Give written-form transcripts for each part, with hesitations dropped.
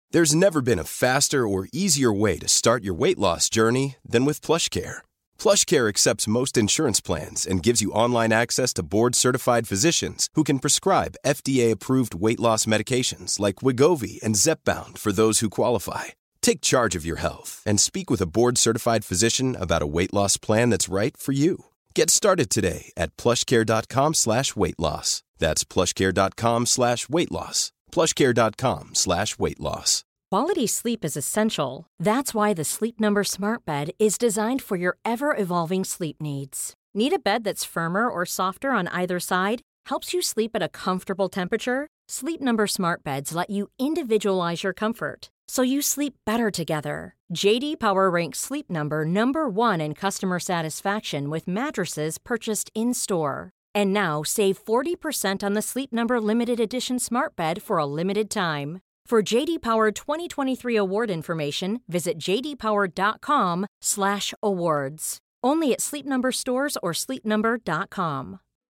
There's never been a faster or easier way to start your weight loss journey than with PlushCare. PlushCare accepts most insurance plans and gives you online access to board-certified physicians who can prescribe FDA-approved weight loss medications like Wegovy and Zepbound for those who qualify. Take charge of your health and speak with a board-certified physician about a weight loss plan that's right for you. Get started today at plushcare.com/weightloss. That's plushcare.com/weightloss. plushcare.com/weightloss. Quality sleep is essential. That's why the Sleep Number Smart Bed is designed for your ever-evolving sleep needs. Need a bed that's firmer or softer on either side? Helps you sleep at a comfortable temperature? Sleep Number Smart Beds let you individualize your comfort, so you sleep better together. JD Power ranks Sleep Number number one in customer satisfaction with mattresses purchased in-store. And now, save 40% on the Sleep Number Limited Edition Smart Bed for a limited time. For JD Power 2023 award information, visit jdpower.com/awards. Only at Sleep Number stores or sleepnumber.com.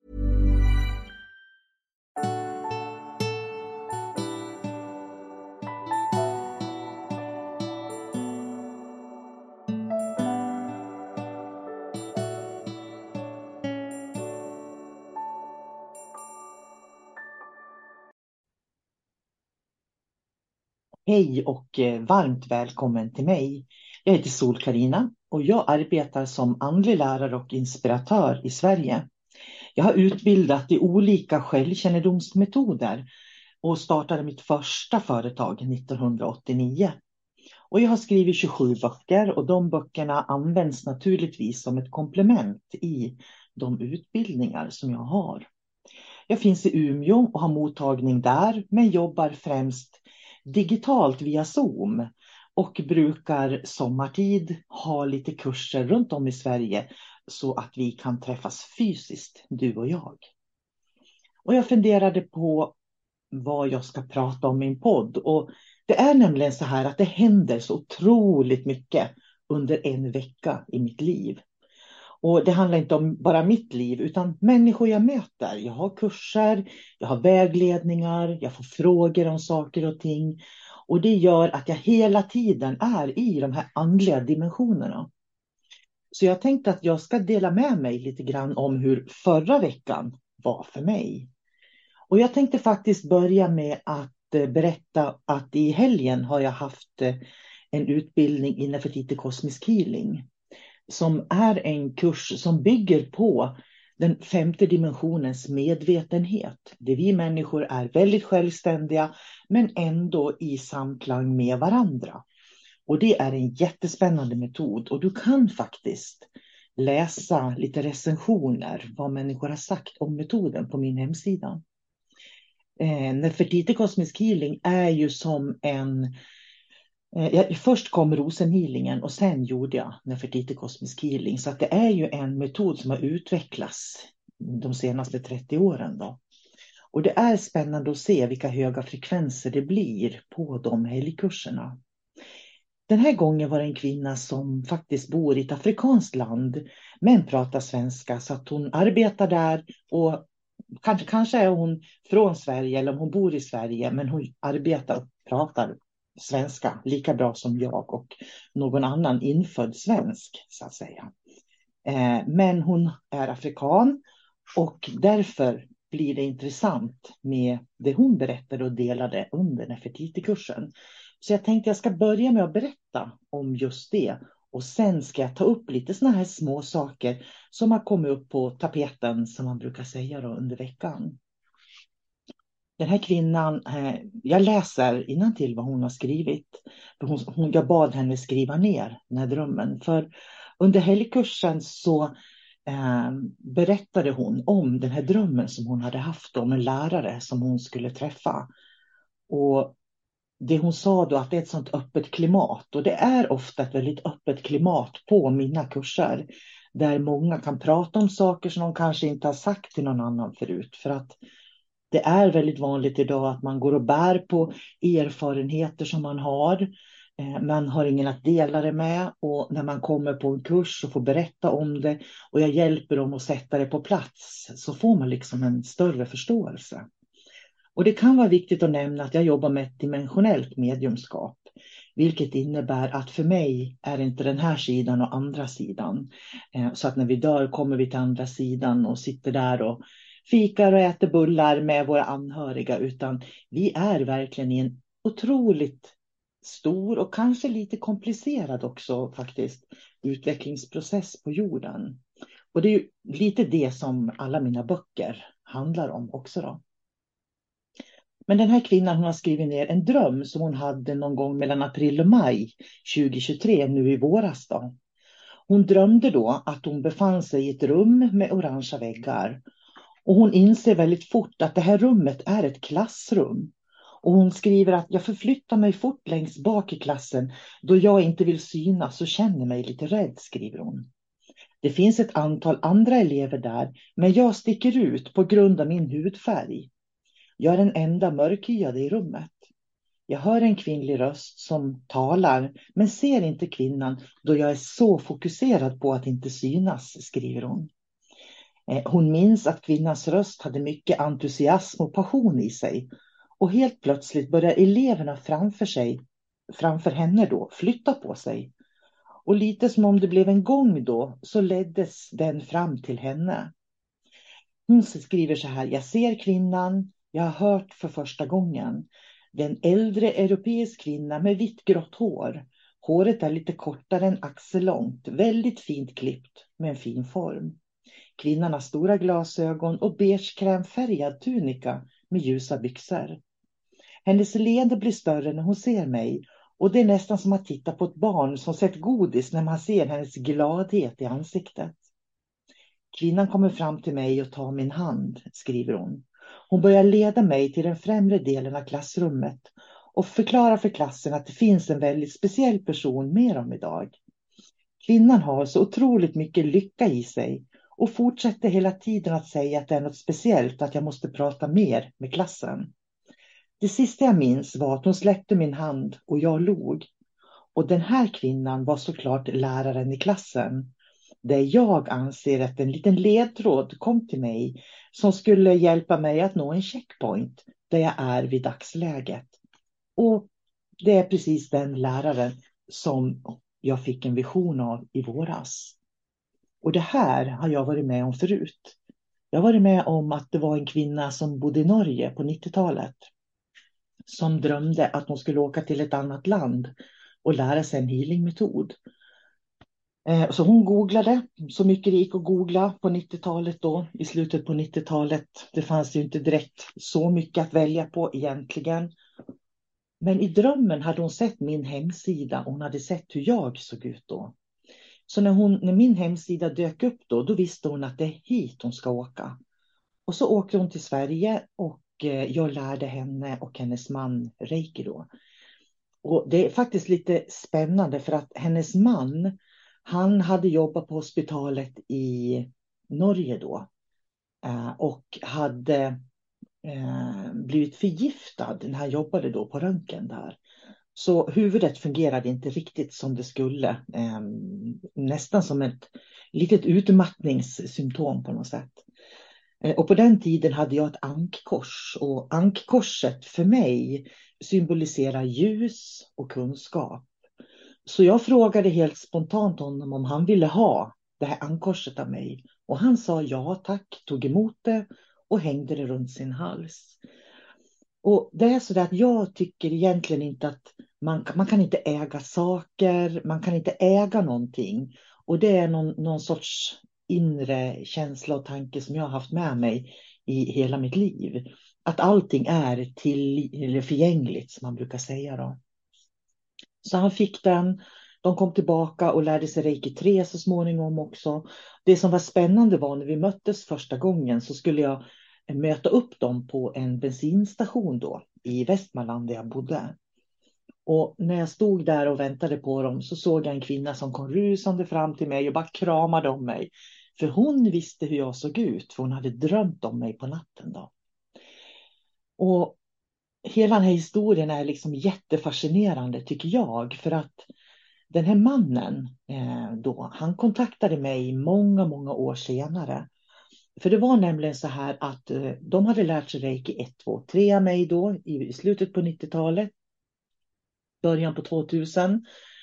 Hej och varmt välkommen till mig. Jag heter Sol-Carina och jag arbetar som andlig lärare och inspiratör i Sverige. Jag har utbildat i olika självkännedomsmetoder och startade mitt första företag 1989. Och jag har skrivit 27 böcker och de böckerna används naturligtvis som ett komplement i de utbildningar som jag har. Jag finns i Umeå och har mottagning där, men jobbar främst digitalt via Zoom och brukar sommartid ha lite kurser runt om i Sverige så att vi kan träffas fysiskt, du och jag. Och jag funderade på vad jag ska prata om i min podd, och det är nämligen så här att det händer så otroligt mycket under en vecka i mitt liv. Och det handlar inte om bara mitt liv utan människor jag möter. Jag har kurser, jag har vägledningar, jag får frågor om saker och ting. Och det gör att jag hela tiden är i de här andliga dimensionerna. Så jag tänkte att jag ska dela med mig lite grann om hur förra veckan var för mig. Och jag tänkte faktiskt börja med att berätta att i helgen har jag haft en utbildning i Nefertiti Kosmisk Healing. Som är en kurs som bygger på den femte dimensionens medvetenhet. Där vi människor är väldigt självständiga men ändå i samklang med varandra. Och det är en jättespännande metod och du kan faktiskt läsa lite recensioner vad människor har sagt om metoden på min hemsida. Nefertiti Kosmisk Healing är ju som en... Först kom rosenhealingen och sen gjorde jag Nefertiti Kosmisk Healing. Så att det är ju en metod som har utvecklats de senaste 30 åren då. Och det är spännande att se vilka höga frekvenser det blir på de helgkurserna. Den här gången var det en kvinna som faktiskt bor i ett afrikanskt land men pratar svenska, så att hon arbetar där och kanske är hon från Sverige eller om hon bor i Sverige, men hon arbetar och pratar svenska lika bra som jag och någon annan infödd svensk så att säga. Men hon är afrikan och därför blir det intressant med det hon berättade och delade under Nefertiti-kursen. Så jag tänkte jag ska börja med att berätta om just det. Och sen ska jag ta upp lite såna här små saker som har kommit upp på tapeten som man brukar säga då under veckan. Den här kvinnan, jag läser innantill vad hon har skrivit. Jag bad henne skriva ner den här drömmen. För under helgkursen så berättade hon om den här drömmen som hon hade haft om en lärare som hon skulle träffa. Och det hon sa då att det är ett sånt öppet klimat. Och det är ofta ett väldigt öppet klimat på mina kurser. Där många kan prata om saker som de kanske inte har sagt till någon annan förut. För att det är väldigt vanligt idag att man går och bär på erfarenheter som man har. Man har ingen att dela det med, och när man kommer på en kurs och får berätta om det och jag hjälper dem att sätta det på plats så får man liksom en större förståelse. Och det kan vara viktigt att nämna att jag jobbar med ett dimensionellt mediumskap. Vilket innebär att för mig är inte den här sidan och andra sidan. Så att när vi dör kommer vi till andra sidan och sitter där och fikar och äter bullar med våra anhöriga. Utan vi är verkligen i en otroligt stor och kanske lite komplicerad också faktiskt utvecklingsprocess på jorden. Och det är ju lite det som alla mina böcker handlar om också då. Men den här kvinnan, hon har skrivit ner en dröm som hon hade någon gång mellan april och maj 2023, nu i våras då. Hon drömde då att hon befann sig i ett rum med orangea väggar. Och hon inser väldigt fort att det här rummet är ett klassrum. Och hon skriver att jag förflyttar mig fort längst bak i klassen då jag inte vill synas och känner mig lite rädd, skriver hon. Det finns ett antal andra elever där, men jag sticker ut på grund av min hudfärg. Jag är den enda mörkhyade i rummet. Jag hör en kvinnlig röst som talar, men ser inte kvinnan då jag är så fokuserad på att inte synas, skriver hon. Hon minns att kvinnans röst hade mycket entusiasm och passion i sig. Och helt plötsligt börjar eleverna framför henne då, flytta på sig. Och lite som om det blev en gång då, så leddes den fram till henne. Hon skriver så här: jag ser kvinnan, jag har hört för första gången. Det är en äldre europeisk kvinna med vitt grått hår. Håret är lite kortare än axellångt, väldigt fint klippt med en fin form. Kvinnan har stora glasögon och beige krämfärgad tunika med ljusa byxor. Hennes leende blir större när hon ser mig och det är nästan som att titta på ett barn som sett godis när man ser hennes gladhet i ansiktet. Kvinnan kommer fram till mig och tar min hand, skriver hon. Hon börjar leda mig till den främre delen av klassrummet och förklarar för klassen att det finns en väldigt speciell person med dem idag. Kvinnan har så otroligt mycket lycka i sig och fortsätter hela tiden att säga att det är något speciellt, att jag måste prata mer med klassen. Det sista jag minns var att hon släppte min hand och jag log. Och den här kvinnan var såklart läraren i klassen. Där jag anser att en liten ledtråd kom till mig som skulle hjälpa mig att nå en checkpoint där jag är vid dagsläget. Och det är precis den läraren som jag fick en vision av i våras. Och det här har jag varit med om förut. Jag har varit med om att det var en kvinna som bodde i Norge på 90-talet. Som drömde att hon skulle åka till ett annat land och lära sig en healingmetod. Så hon googlade så mycket det gick att googla på 90-talet då, i slutet på 90-talet. Det fanns ju inte direkt så mycket att välja på egentligen. Men i drömmen hade hon sett min hemsida och hon hade sett hur jag såg ut då. Så när min hemsida dök upp då visste hon att det är hit hon ska åka. Och så åkte hon till Sverige och jag lärde henne och hennes man reiki då. Och det är faktiskt lite spännande för att hennes man, han hade jobbat på hospitalet i Norge då. Och hade blivit förgiftad när han jobbade då på röntgen där. Så huvudet fungerade inte riktigt som det skulle. Nästan som ett litet utmattningssymptom på något sätt. Och på den tiden hade jag ett ankkors. Och ankkorset för mig symboliserar ljus och kunskap. Så jag frågade helt spontant honom om han ville ha det här ankorset av mig. Och han sa ja tack, tog emot det och hängde det runt sin hals. Och det är så där att jag tycker egentligen inte att man kan inte äga saker, man kan inte äga någonting. Och det är någon sorts inre känsla och tanke som jag har haft med mig i hela mitt liv. Att allting är eller förgängligt som man brukar säga då. Så han fick den, de kom tillbaka och lärde sig reiki 3 så småningom också. Det som var spännande var när vi möttes första gången så skulle jag möta upp dem på en bensinstation då i Västmanland där jag bodde. Och när jag stod där och väntade på dem så såg jag en kvinna som kom rusande fram till mig och bara kramade om mig. För hon visste hur jag såg ut, för hon hade drömt om mig på natten då. Och hela den här historien är liksom jättefascinerande tycker jag. För att den här mannen då, han kontaktade mig många år senare. För det var nämligen så här att de hade lärt sig reiki 1, 2, 3 av mig då i slutet på 90-talet, början på 2000.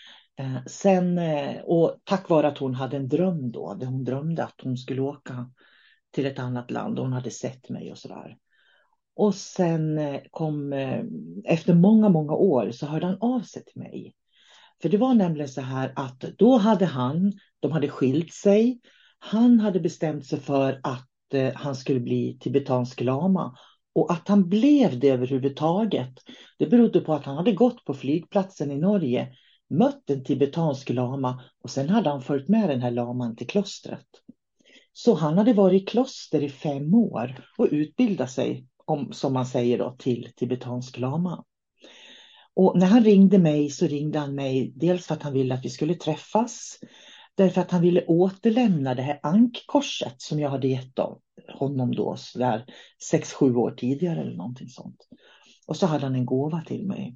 Och tack vare att hon hade en dröm då, där hon drömde att hon skulle åka till ett annat land och hon hade sett mig och sådär. Och sen efter många, många år så hörde han av sig till mig. För det var nämligen så här att då hade de hade skilt sig. Han hade bestämt sig för att han skulle bli tibetansk lama. Och att han blev det överhuvudtaget, det berodde på att han hade gått på flygplatsen i Norge, mött en tibetansk lama och sen hade han följt med den här laman till klostret. Så han hade varit i kloster i 5 år och utbildat sig, som man säger då, till tibetansk lama. Och när han ringde mig så ringde han mig dels för att han ville att vi skulle träffas, därför att han ville återlämna det här ankkorset som jag hade gett honom då sådär 6-7 år tidigare eller någonting sånt. Och så hade han en gåva till mig.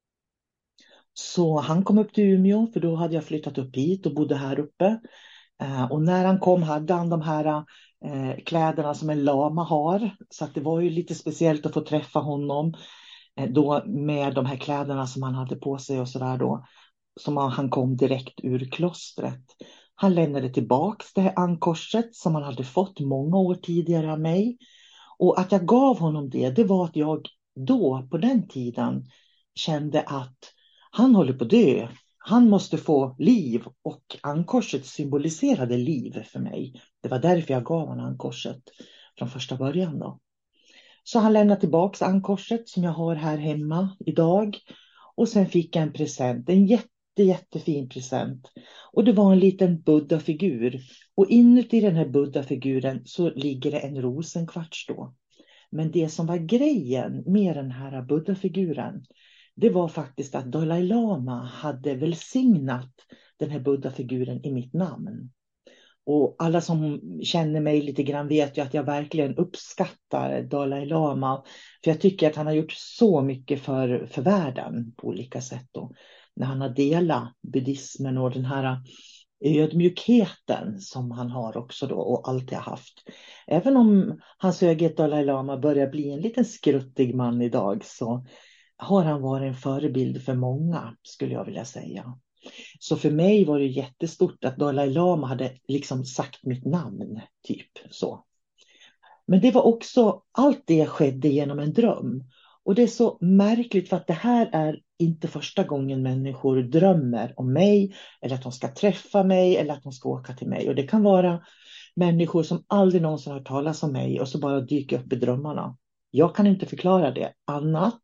Så han kom upp till Umeå, för då hade jag flyttat upp hit och bodde här uppe. Och när han kom hade han de här kläderna som en lama har. Så att det var ju lite speciellt att få träffa honom då med de här kläderna som han hade på sig och sådär då. Som han kom direkt ur klostret. Han lämnade tillbaks det här ankorset som han hade fått många år tidigare av mig. Och att jag gav honom det var att jag då på den tiden kände att han håller på att dö. Han måste få liv, och ankorset symboliserade liv för mig. Det var därför jag gav honom ankorset från första början då. Så han lämnade tillbaka ankorset som jag har här hemma idag. Och sen fick jag en present, en jättefin present. Och det var en liten buddha-figur. Och inuti den här buddha-figuren så ligger det en rosenkvarts då. Men det som var grejen med den här buddha-figuren, det var faktiskt att Dalai Lama hade välsignat den här buddha-figuren i mitt namn. Och alla som känner mig lite grann vet ju att jag verkligen uppskattar Dalai Lama. För jag tycker att han har gjort så mycket för världen på olika sätt då. När han har delat buddhismen och den här ödmjukheten som han har också då och alltid har haft. Även om hans höghet Dalai Lama börjar bli en liten skruttig man idag, så har han varit en förebild för många, skulle jag vilja säga. Så för mig var det jättestort att Dalai Lama hade liksom sagt mitt namn, typ så. Men det var också, allt det skedde genom en dröm. Och det är så märkligt, för att det här är inte första gången människor drömmer om mig, eller att de ska träffa mig, eller att de ska åka till mig. Och det kan vara människor som aldrig någonsin har talat om mig och så bara dyker upp i drömmarna. Jag kan inte förklara det annat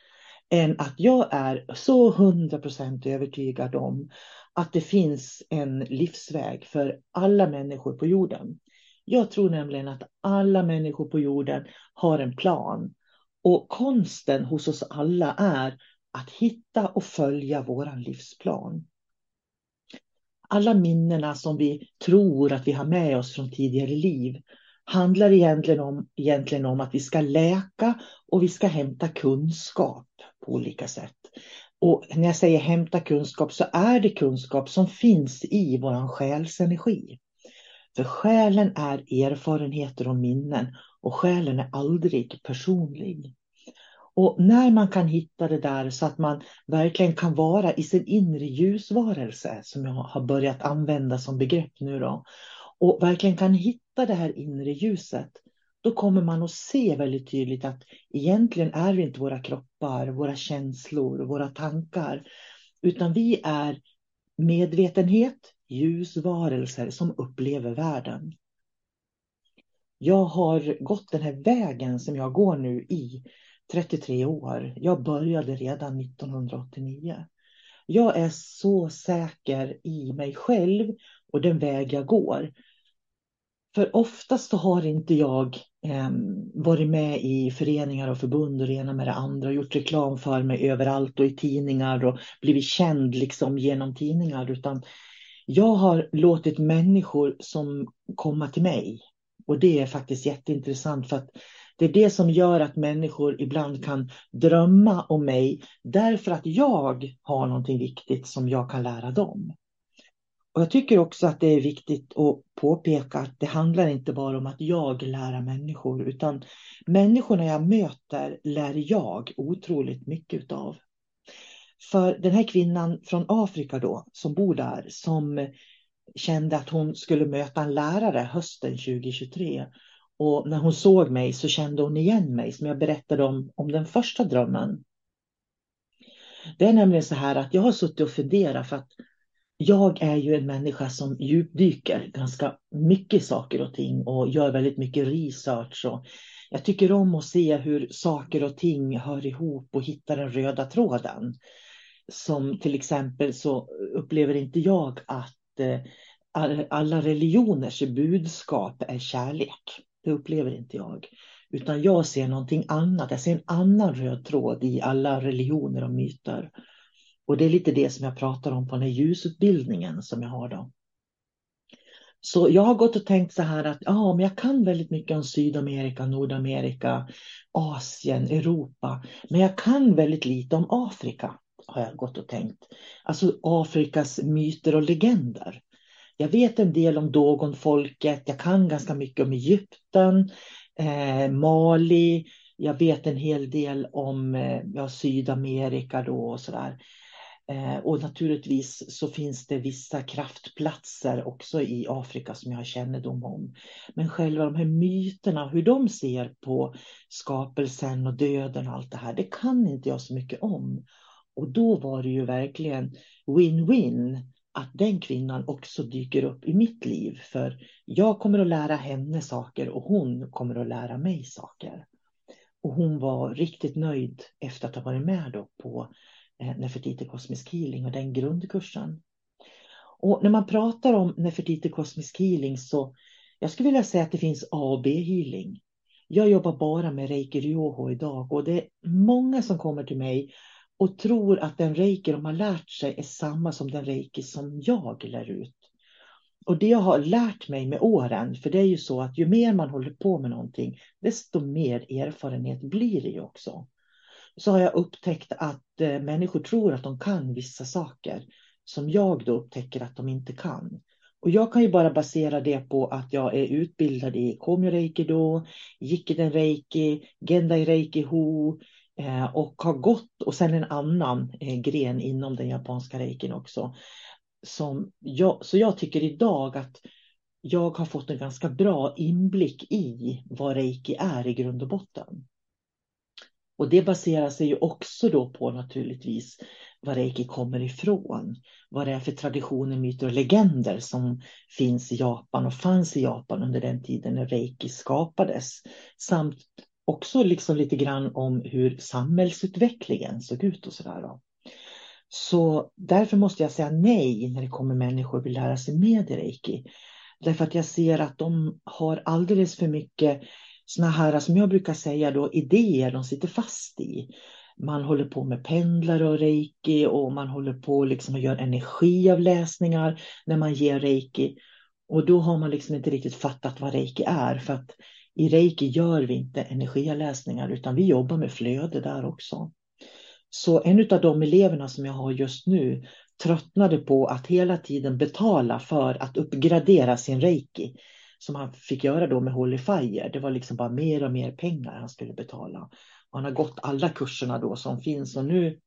än att jag är så 100% övertygad om att det finns en livsväg för alla människor på jorden. Jag tror nämligen att alla människor på jorden har en plan. Och konsten hos oss alla är att hitta och följa våran livsplan. Alla minnena som vi tror att vi har med oss från tidigare liv handlar egentligen om att vi ska läka och vi ska hämta kunskap på olika sätt. Och när jag säger hämta kunskap, så är det kunskap som finns i våran själsenergi. För själen är erfarenheter och minnen, och själen är aldrig personlig. Och när man kan hitta det där så att man verkligen kan vara i sin inre ljusvarelse, som jag har börjat använda som begrepp nu då, och verkligen kan hitta det här inre ljuset, då kommer man att se väldigt tydligt att egentligen är vi inte våra kroppar, våra känslor, våra tankar, utan vi är medvetenhet, ljusvarelser som upplever världen. Jag har gått den här vägen som jag går nu i 33 år. Jag började redan 1989. Jag är så säker i mig själv och den väg jag går. För oftast så har inte jag varit med i föreningar och förbund och det ena med det andra och gjort reklam för mig överallt och i tidningar och blivit känd liksom genom tidningar, utan jag har låtit människor som komma till mig. Och det är faktiskt jätteintressant, för att det är det som gör att människor ibland kan drömma om mig, därför att jag har någonting viktigt som jag kan lära dem. Och jag tycker också att det är viktigt att påpeka att det handlar inte bara om att jag lär människor, utan människorna jag möter lär jag otroligt mycket utav. För den här kvinnan från Afrika då, som bor där, som kände att hon skulle möta en lärare hösten 2023. Och när hon såg mig så kände hon igen mig, som jag berättade om den första drömmen. Det är nämligen så här att jag har suttit och funderat, för att jag är ju en människa som djupdyker ganska mycket saker och ting och gör väldigt mycket research. Och jag tycker om att se hur saker och ting hör ihop och hittar den röda tråden. Som till exempel så upplever inte jag att alla religioners budskap är kärlek. Det upplever inte jag. Utan jag ser någonting annat. Jag ser en annan röd tråd i alla religioner och myter. Och det är lite det som jag pratar om på den här ljusutbildningen som jag har då. Så jag har gått och tänkt så här att men jag kan väldigt mycket om Sydamerika, Nordamerika, Asien, Europa. Men jag kan väldigt lite om Afrika, har jag gått och tänkt. Alltså Afrikas myter och legender. Jag vet en del om Dogonfolket, jag kan ganska mycket om Egypten, Mali. Jag vet en hel del om Sydamerika då och sådär. Och naturligtvis så finns det vissa kraftplatser också i Afrika som jag har kännedom om. Men själva de här myterna, hur de ser på skapelsen och döden och allt det här, det kan inte jag så mycket om. Och då var det ju verkligen win-win att den kvinnan också dyker upp i mitt liv. För jag kommer att lära henne saker och hon kommer att lära mig saker. Och hon var riktigt nöjd efter att ha varit med då på Nefertiti Cosmic Healing och den grundkursen. Och när man pratar om Nefertiti Cosmic Healing så jag skulle vilja säga att det finns A och B-healing. Jag jobbar bara med Reiki Ryoho idag och det är många som kommer till mig och tror att den Reiki de har lärt sig är samma som den Reiki som jag lär ut. Och det jag har lärt mig med åren, för det är ju så att ju mer man håller på med någonting, desto mer erfarenhet blir det ju också. Så har jag upptäckt att människor tror att de kan vissa saker som jag då upptäcker att de inte kan. Och jag kan ju bara basera det på att jag är utbildad i Komyo Reiki då, Jikiden Reiki, Gendai Reiki Ho och har gått, och sen en annan gren inom den japanska reikin också. Så jag tycker idag att jag har fått en ganska bra inblick i vad reiki är i grund och botten. Och det baserar sig ju också då på naturligtvis var reiki kommer ifrån. Vad det är för traditioner, myter och legender som finns i Japan och fanns i Japan under den tiden när reiki skapades. Samt också liksom lite grann om hur samhällsutvecklingen såg ut och sådär då. Så därför måste jag säga nej när det kommer människor och vill lära sig med reiki. Därför att jag ser att de har alldeles för mycket såna här, som jag brukar säga då, idéer de sitter fast i. Man håller på med pendlare och reiki och man håller på liksom att göra energiavläsningar när man ger reiki. Och då har man liksom inte riktigt fattat vad reiki är, för att i reiki gör vi inte energiavläsningar utan vi jobbar med flöde där också. Så en av de eleverna som jag har just nu tröttnade på att hela tiden betala för att uppgradera sin reiki. Som han fick göra då med Holy Fire. Det var liksom bara mer och mer pengar han skulle betala. Och han har gått alla kurserna då som finns. Och nu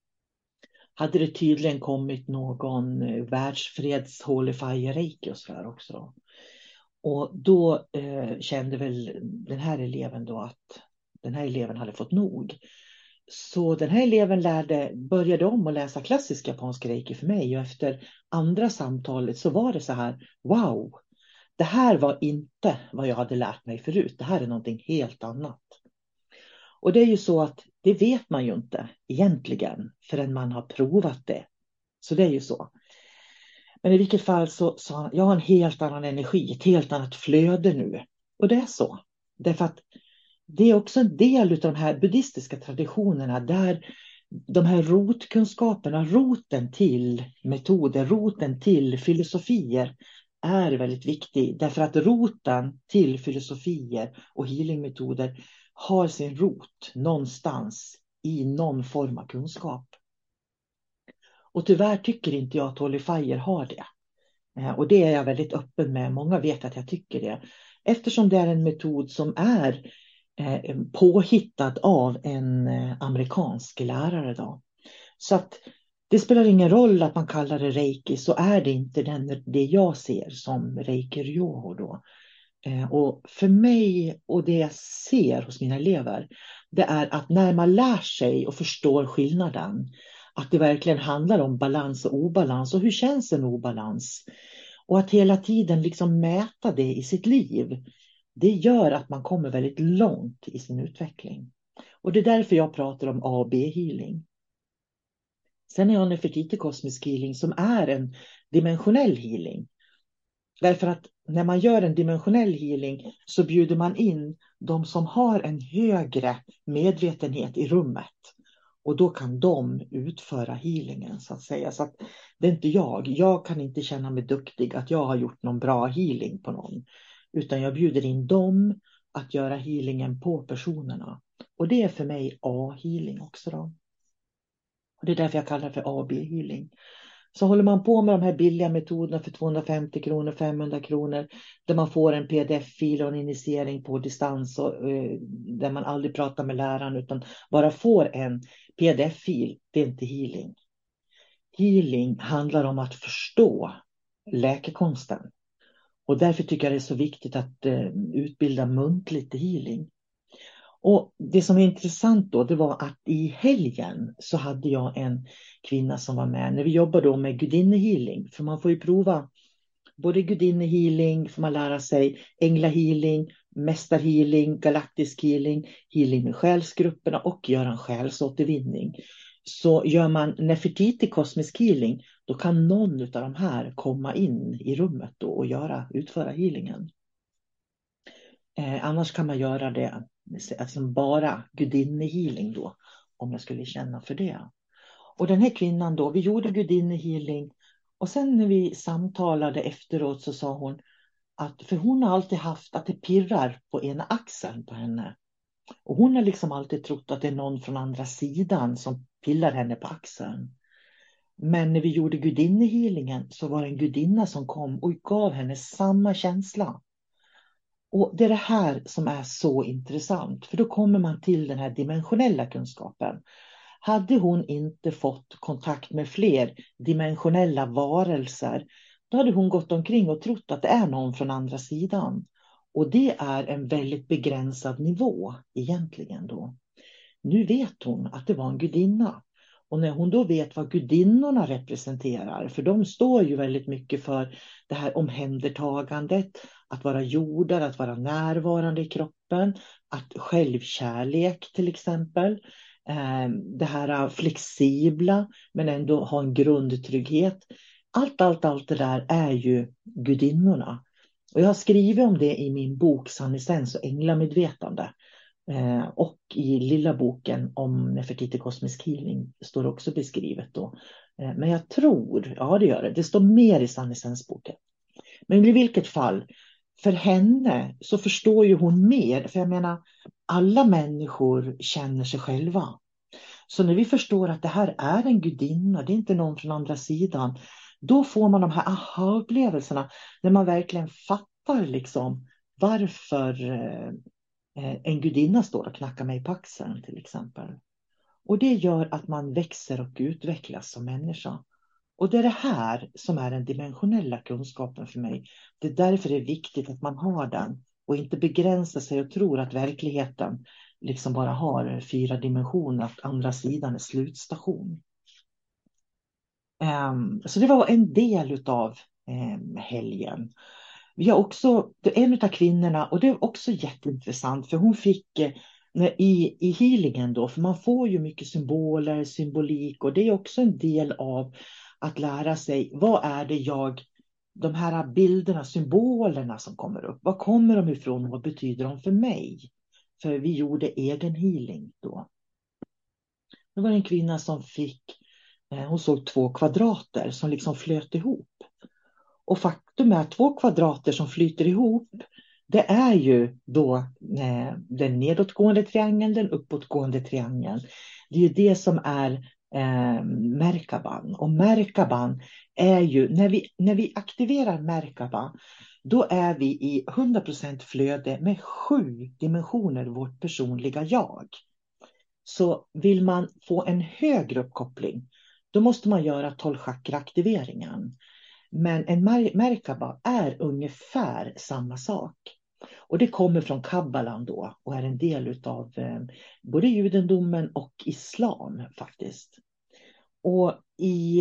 hade det tydligen kommit någon världsfreds Holy Fire reiki och sådär också då. Och då kände väl den här eleven då att den här eleven hade fått nog. Så den här eleven började om att läsa klassisk japansk reiki för mig. Och efter andra samtalet så var det så här, wow, det här var inte vad jag hade lärt mig förut. Det här är någonting helt annat. Och det är ju så att det vet man ju inte egentligen förrän man har provat det. Så det är ju så. Men i vilket fall så jag har en helt annan energi, ett helt annat flöde nu. Och det är så. Därför att det är också en del av de här buddhistiska traditionerna där de här rotkunskaperna, roten till metoder, roten till filosofier är väldigt viktig. Därför att roten till filosofier och healingmetoder har sin rot någonstans i någon form av kunskap. Och tyvärr tycker inte jag att Holy Fire har det. Och det är jag väldigt öppen med. Många vet att jag tycker det. Eftersom det är en metod som är påhittad av en amerikansk lärare då. Så att det spelar ingen roll att man kallar det reiki, så är det inte det jag ser som reiki ryoho då. Och för mig och det jag ser hos mina elever, det är att när man lär sig och förstår skillnaden, att det verkligen handlar om balans och obalans och hur känns en obalans, och att hela tiden liksom mäta det i sitt liv, det gör att man kommer väldigt långt i sin utveckling. Och det är därför jag pratar om A och B-healing. Sen har jag Nefertiti kosmisk healing som är en dimensionell healing. Därför att när man gör en dimensionell healing så bjuder man in de som har en högre medvetenhet i rummet. Och då kan de utföra healingen så att säga. Så att det är inte jag. Jag kan inte känna mig duktig att jag har gjort någon bra healing på någon. Utan jag bjuder in dem att göra healingen på personerna. Och det är för mig A-healing också då. Och det är därför jag kallar det för AB-healing. Så håller man på med de här billiga metoderna för 250 kronor, 500 kronor. Där man får en pdf-fil och en initiering på distans. Och, där man aldrig pratar med läraren utan bara får en pdf-fil. Det är inte healing. Healing handlar om att förstå läkekonsten. Och därför tycker jag det är så viktigt att utbilda muntligt i healing. Och det som är intressant då, det var att i helgen så hade jag en kvinna som var med. När vi jobbar då med gudinnehealing, för man får ju prova både gudinnehealing, får man lära sig änglahealing, mästarhealing, galaktisk healing, healing med själsgrupperna och göra en själsåtervinning. Så gör man Nefertiti kosmisk healing, då kan någon av de här komma in i rummet då och utföra healingen. Annars kan man göra det alltså bara gudinnehealing då, om jag skulle känna för det. Och den här kvinnan då, vi gjorde gudinnehealing och sen när vi samtalade efteråt så sa hon att, för hon har alltid haft att det pirrar på ena axeln på henne. Och hon har liksom alltid trott att det är någon från andra sidan som pillar henne på axeln. Men när vi gjorde gudinnehealingen så var det en gudinna som kom och gav henne samma känsla. Och det är det här som är så intressant, för då kommer man till den här dimensionella kunskapen. Hade hon inte fått kontakt med fler dimensionella varelser, då hade hon gått omkring och trott att det är någon från andra sidan. Och det är en väldigt begränsad nivå egentligen då. Nu vet hon att det var en gudinna. Och när hon då vet vad gudinnorna representerar, för de står ju väldigt mycket för det här omhändertagandet, att vara jordar, att vara närvarande i kroppen, att självkärlek till exempel, det här flexibla men ändå ha en grundtrygghet. Allt det där är ju gudinnorna. Och jag har skrivit om det i min bok Sannisens och änglamedvetande. Och i lilla boken om Nefertiti kosmisk healing står också beskrivet då. Men jag tror, ja det gör det, det står mer i Sannisens boken. Men i vilket fall, för henne så förstår ju hon mer. För jag menar, alla människor känner sig själva. Så när vi förstår att det här är en gudinna, det är inte någon från andra sidan. Då får man de här aha-upplevelserna. När man verkligen fattar liksom varför en gudinna står och knackar mig på axeln till exempel. Och det gör att man växer och utvecklas som människa. Och det är det här som är den dimensionella kunskapen för mig. Det är därför det är viktigt att man har den. Och inte begränsa sig och tror att verkligheten liksom bara har 4 dimensioner. Att andra sidan är slutstation. Så det var en del av helgen. Vi har också, en av kvinnorna, och det är också jätteintressant. För hon fick i healingen då. För man får ju mycket symboler, symbolik. Och det är också en del av att lära sig, vad är det de här bilderna, symbolerna som kommer upp. Var kommer de ifrån och vad betyder de för mig? För vi gjorde egen healing då. Det var en kvinna som hon såg 2 kvadrater som liksom flöt ihop. Och faktum är att 2 kvadrater som flyter ihop, det är ju då den nedåtgående triangeln, den uppåtgående triangeln. Det är ju det som är Merkaban. Och Merkaban är ju, när vi aktiverar Merkaba, då är vi i 100% flöde med 7 dimensioner, vårt personliga jag. Så vill man få en högre uppkoppling, då måste man göra 12 chakra-aktiveringen. Men en Merkaba är ungefär samma sak. Och det kommer från Kabbalan då och är en del av både judendomen och islam faktiskt. Och i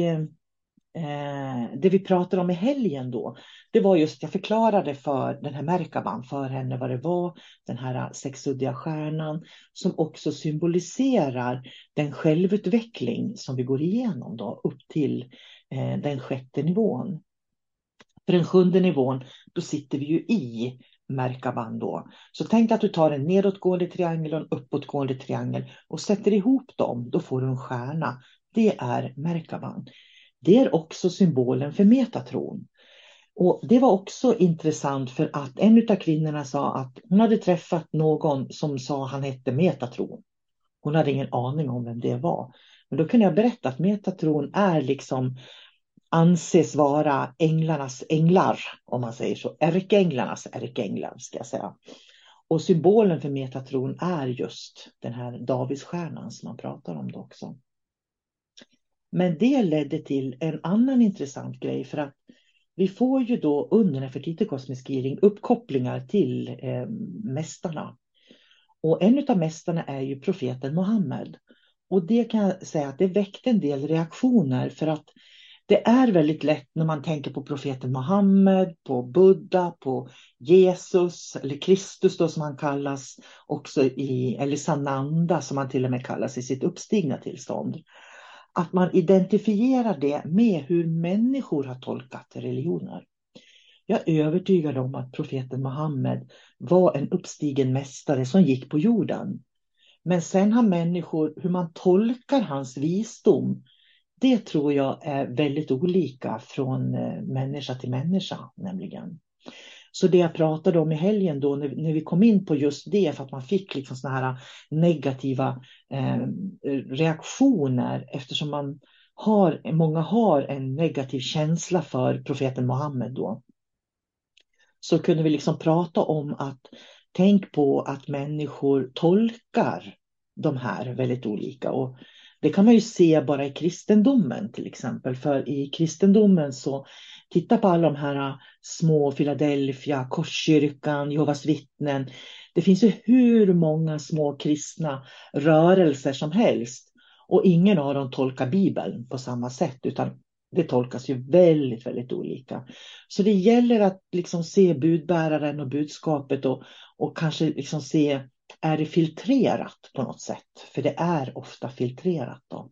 det vi pratade om i helgen då, det var just, jag förklarade för den här Merkaban för henne vad det var, den här sexuddiga stjärnan som också symboliserar den självutveckling som vi går igenom då upp till den 6:e nivån. För den 7:e nivån, då sitter vi ju i Merkaban då. Så tänk att du tar en nedåtgående triangel och en uppåtgående triangel och sätter ihop dem, då får du en stjärna. Det är Merkaban. Det är också symbolen för Metatron. Och det var också intressant för att en av kvinnorna sa att hon hade träffat någon som sa han hette Metatron. Hon hade ingen aning om vem det var. Men då kunde jag berätta att Metatron är liksom, anses vara änglarnas änglar, om man säger så. Ärkeänglarnas ärkeänglar ska jag säga. Och symbolen för Metatron är just den här Davidsstjärnan som man pratar om då också. Men det ledde till en annan intressant grej, för att vi får ju då under Nefertiti kosmisk healing uppkopplingar till mästarna. Och en av mästarna är ju profeten Muhammed. Och det kan jag säga att det väckte en del reaktioner, för att det är väldigt lätt när man tänker på profeten Muhammed, på Buddha, på Jesus eller Kristus då som han kallas också eller Sananda som han till och med kallas i sitt uppstigna tillstånd. Att man identifierar det med hur människor har tolkat religioner. Jag är övertygad om att profeten Muhammed var en uppstigen mästare som gick på jorden. Men sen har människor, hur man tolkar hans visdom, det tror jag är väldigt olika från människa till människa nämligen. Så det jag pratade om i helgen då, när vi kom in på just det, för att man fick liksom såna här negativa reaktioner, eftersom många har en negativ känsla för profeten Muhammed då. Så kunde vi liksom prata om att tänk på att människor tolkar de här väldigt olika. Och det kan man ju se bara i kristendomen till exempel. För i kristendomen så, titta på alla de här små Philadelphia, Korskyrkan, Jehovas vittnen. Det finns ju hur många små kristna rörelser som helst. Och ingen av dem tolkar Bibeln på samma sätt, utan det tolkas ju väldigt, väldigt olika. Så det gäller att liksom se budbäraren och budskapet och kanske liksom se, är det filtrerat på något sätt? För det är ofta filtrerat då.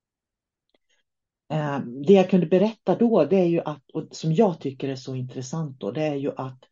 Det jag kunde berätta då, det är ju att, och som jag tycker är så intressant då, det är ju att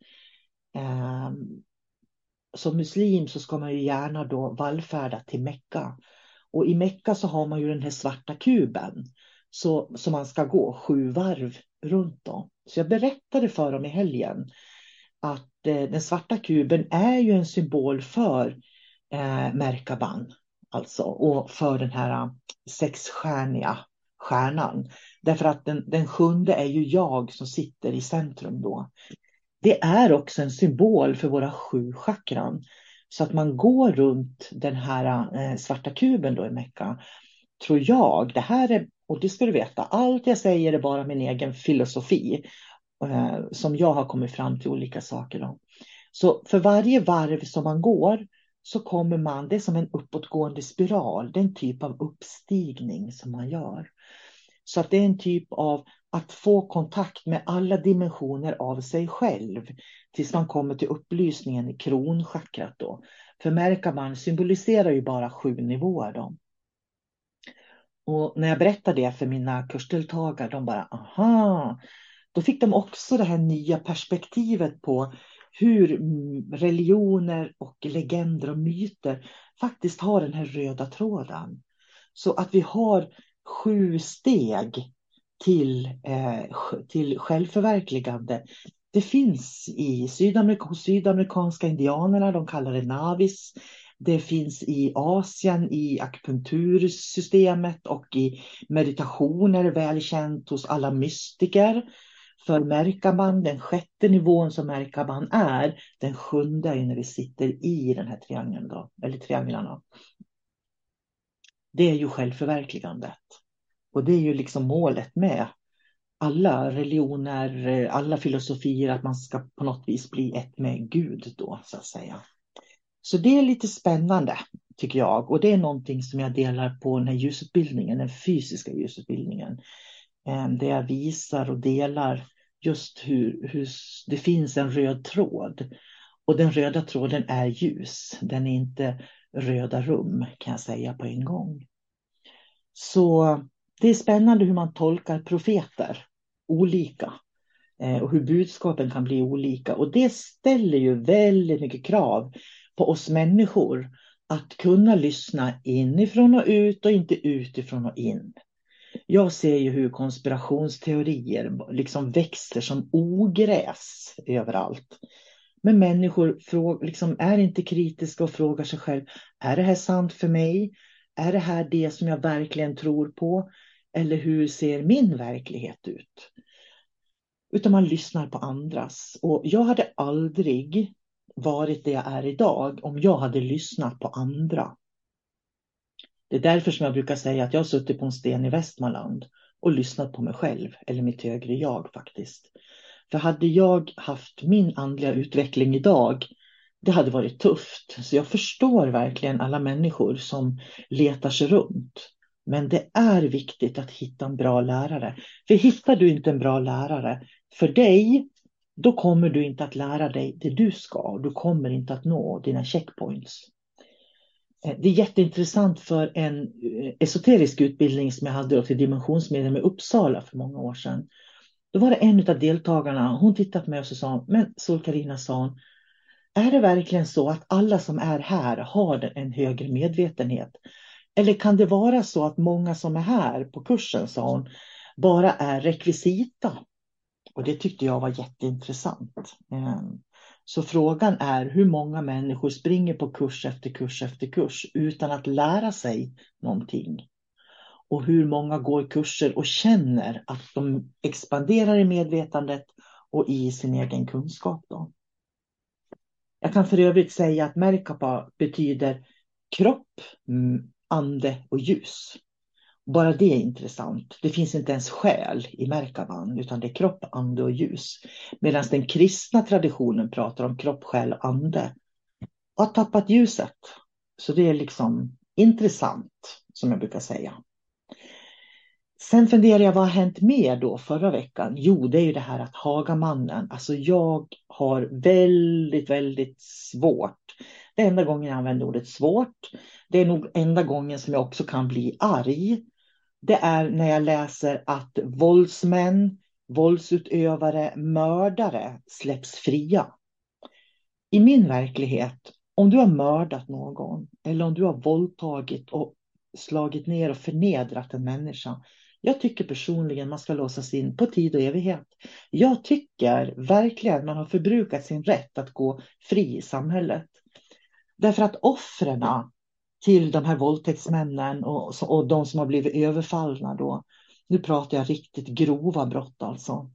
som muslim så ska man ju gärna då vallfärda till Mekka. Och i Mekka så har man ju den här svarta kuben som man ska gå 7 varv runt då. Så jag berättade för dem i helgen att den svarta kuben är ju en symbol för Merkaban, alltså, och för den här 6-stjärniga stjärnan. Därför att den 7:e är ju jag som sitter i centrum då. Det är också en symbol för våra 7 chakran. Så att man går runt den här svarta kuben då i Mekka, tror jag, det här är, och det ska du veta, allt jag säger är bara min egen filosofi som jag har kommit fram till olika saker då. Så för varje varv som man går så kommer man, det är som en uppåtgående spiral, den typ av uppstigning som man gör. Så att det är en typ av att få kontakt med alla dimensioner av sig själv tills man kommer till upplysningen i kronchakrat då. För Merkaban symboliserar ju bara 7 nivåer då. Och när jag berättade det för mina kursdeltagare, de bara, aha, då fick de också det här nya perspektivet på hur religioner och legender och myter faktiskt har den här röda tråden. Så att vi har 7 steg till självförverkligande. Det finns i hos sydamerikanska indianerna, de kallar det Navis. Det finns i Asien i akupunktursystemet och i meditationer välkänt hos alla mystiker. För Merkaban, den 6:e nivån som Merkaban är, den 7:e är när vi sitter i den här triangeln då, eller trianglarna. Det är ju självförverkligandet. Och det är ju liksom målet med alla religioner, alla filosofier, att man ska på något vis bli ett med Gud då, så att säga. Så det är lite spännande tycker jag, och det är någonting som jag delar på den här ljusutbildningen, den fysiska ljusutbildningen. Där jag visar och delar just hur det finns en röd tråd. Och den röda tråden är ljus, den är inte röda rum kan jag säga på en gång. Så det är spännande hur man tolkar profeter olika. Och hur budskapen kan bli olika. Och det ställer ju väldigt mycket krav på oss människor att kunna lyssna inifrån och ut och inte utifrån och in. Jag ser ju hur konspirationsteorier liksom växer som ogräs överallt. Men människor liksom är inte kritiska och frågar sig själv, är det här sant för mig? Är det här det som jag verkligen tror på? Eller hur ser min verklighet ut? Utan man lyssnar på andras. Och jag hade aldrig varit det jag är idag om jag hade lyssnat på andra. Det är därför som jag brukar säga att jag har suttit på en sten i Västmanland och lyssnat på mig själv, eller mitt högre jag faktiskt. För hade jag haft min andliga utveckling idag, det hade varit tufft. Så jag förstår verkligen alla människor som letar sig runt. Men det är viktigt att hitta en bra lärare. För hittar du inte en bra lärare för dig, då kommer du inte att lära dig det du ska. Du kommer inte att nå dina checkpoints. Det är jätteintressant för en esoterisk utbildning som jag hade till dimensionsmedlem i Uppsala för många år sedan. Då var det en av deltagarna, hon tittade på mig och så sa, men Sol-Carina, sa hon, är det verkligen så att alla som är här har en högre medvetenhet? Eller kan det vara så att många som är här på kursen, sa hon, bara är rekvisita? Och det tyckte jag var jätteintressant. Så frågan är hur många människor springer på kurs efter kurs efter kurs utan att lära sig någonting. Och hur många går kurser och känner att de expanderar i medvetandet och i sin egen kunskap då. Jag kan för övrigt säga att Merkaba betyder kropp, ande och ljus. Bara det är intressant. Det finns inte ens själ i Merkaban, utan det är kropp, ande och ljus. Medan den kristna traditionen pratar om kropp, själ och ande. Och har tappat ljuset. Så det är liksom intressant, som jag brukar säga. Sen funderar jag, vad har hänt mer då förra veckan? Jo, det är ju det här att Hagamannen. Alltså jag har väldigt, väldigt svårt. Det är enda gången jag använder ordet svårt. Det är nog enda gången som jag också kan bli arg. Det är när jag läser att våldsmän, våldsutövare, mördare släpps fria. I min verklighet, om du har mördat någon eller om du har våldtagit och slagit ner och förnedrat en människa. Jag tycker personligen man ska låsas in på tid och evighet. Jag tycker verkligen man har förbrukat sin rätt att gå fri i samhället. Därför att offren till de här våldtäktsmännen och de som har blivit överfallna då. Nu pratar jag riktigt grova brott alltså.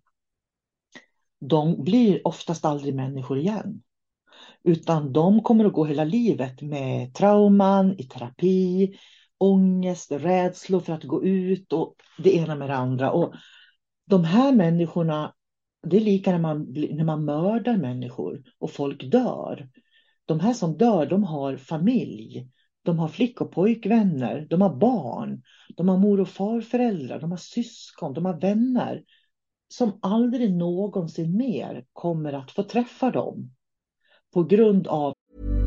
De blir oftast aldrig människor igen. Utan de kommer att gå hela livet med trauman, i terapi, ångest, rädslor för att gå ut och det ena med det andra. Och de här människorna, det är lika när man mördar människor och folk dör. De här som dör, de har familj. De har flick- och pojkvänner, de har barn, de har mor- och farföräldrar, de har syskon, de har vänner som aldrig någonsin mer kommer att få träffa dem på grund av.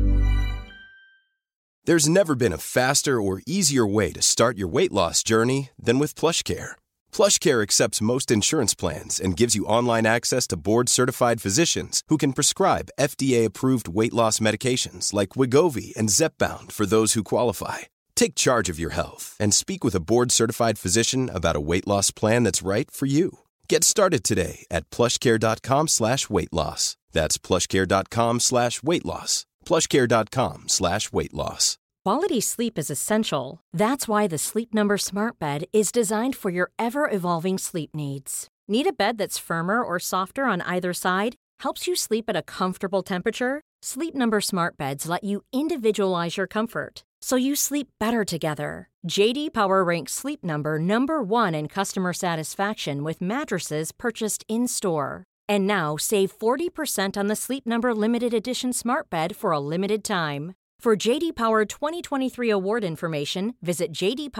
There's never been a faster or easier way to start your weight loss journey than with PlushCare. PlushCare accepts most insurance plans and gives you online access to board-certified physicians who can prescribe FDA-approved weight loss medications like Wegovy and Zepbound for those who qualify. Take charge of your health and speak with a board-certified physician about a weight loss plan that's right for you. Get started today at plushcare.com/weightloss. That's plushcare.com/weightloss. PlushCare.com/weight loss. Quality sleep is essential. That's why the Sleep Number Smart Bed is designed for your ever-evolving sleep needs. Need a bed that's firmer or softer on either side? Helps you sleep at a comfortable temperature? Sleep Number Smart Beds let you individualize your comfort, so you sleep better together. JD Power ranks Sleep Number number one in customer satisfaction with mattresses purchased in-store. And now save 40% on the Sleep Number Limited Edition Smart Bed for a limited time. For JD Power 2023 award information, visit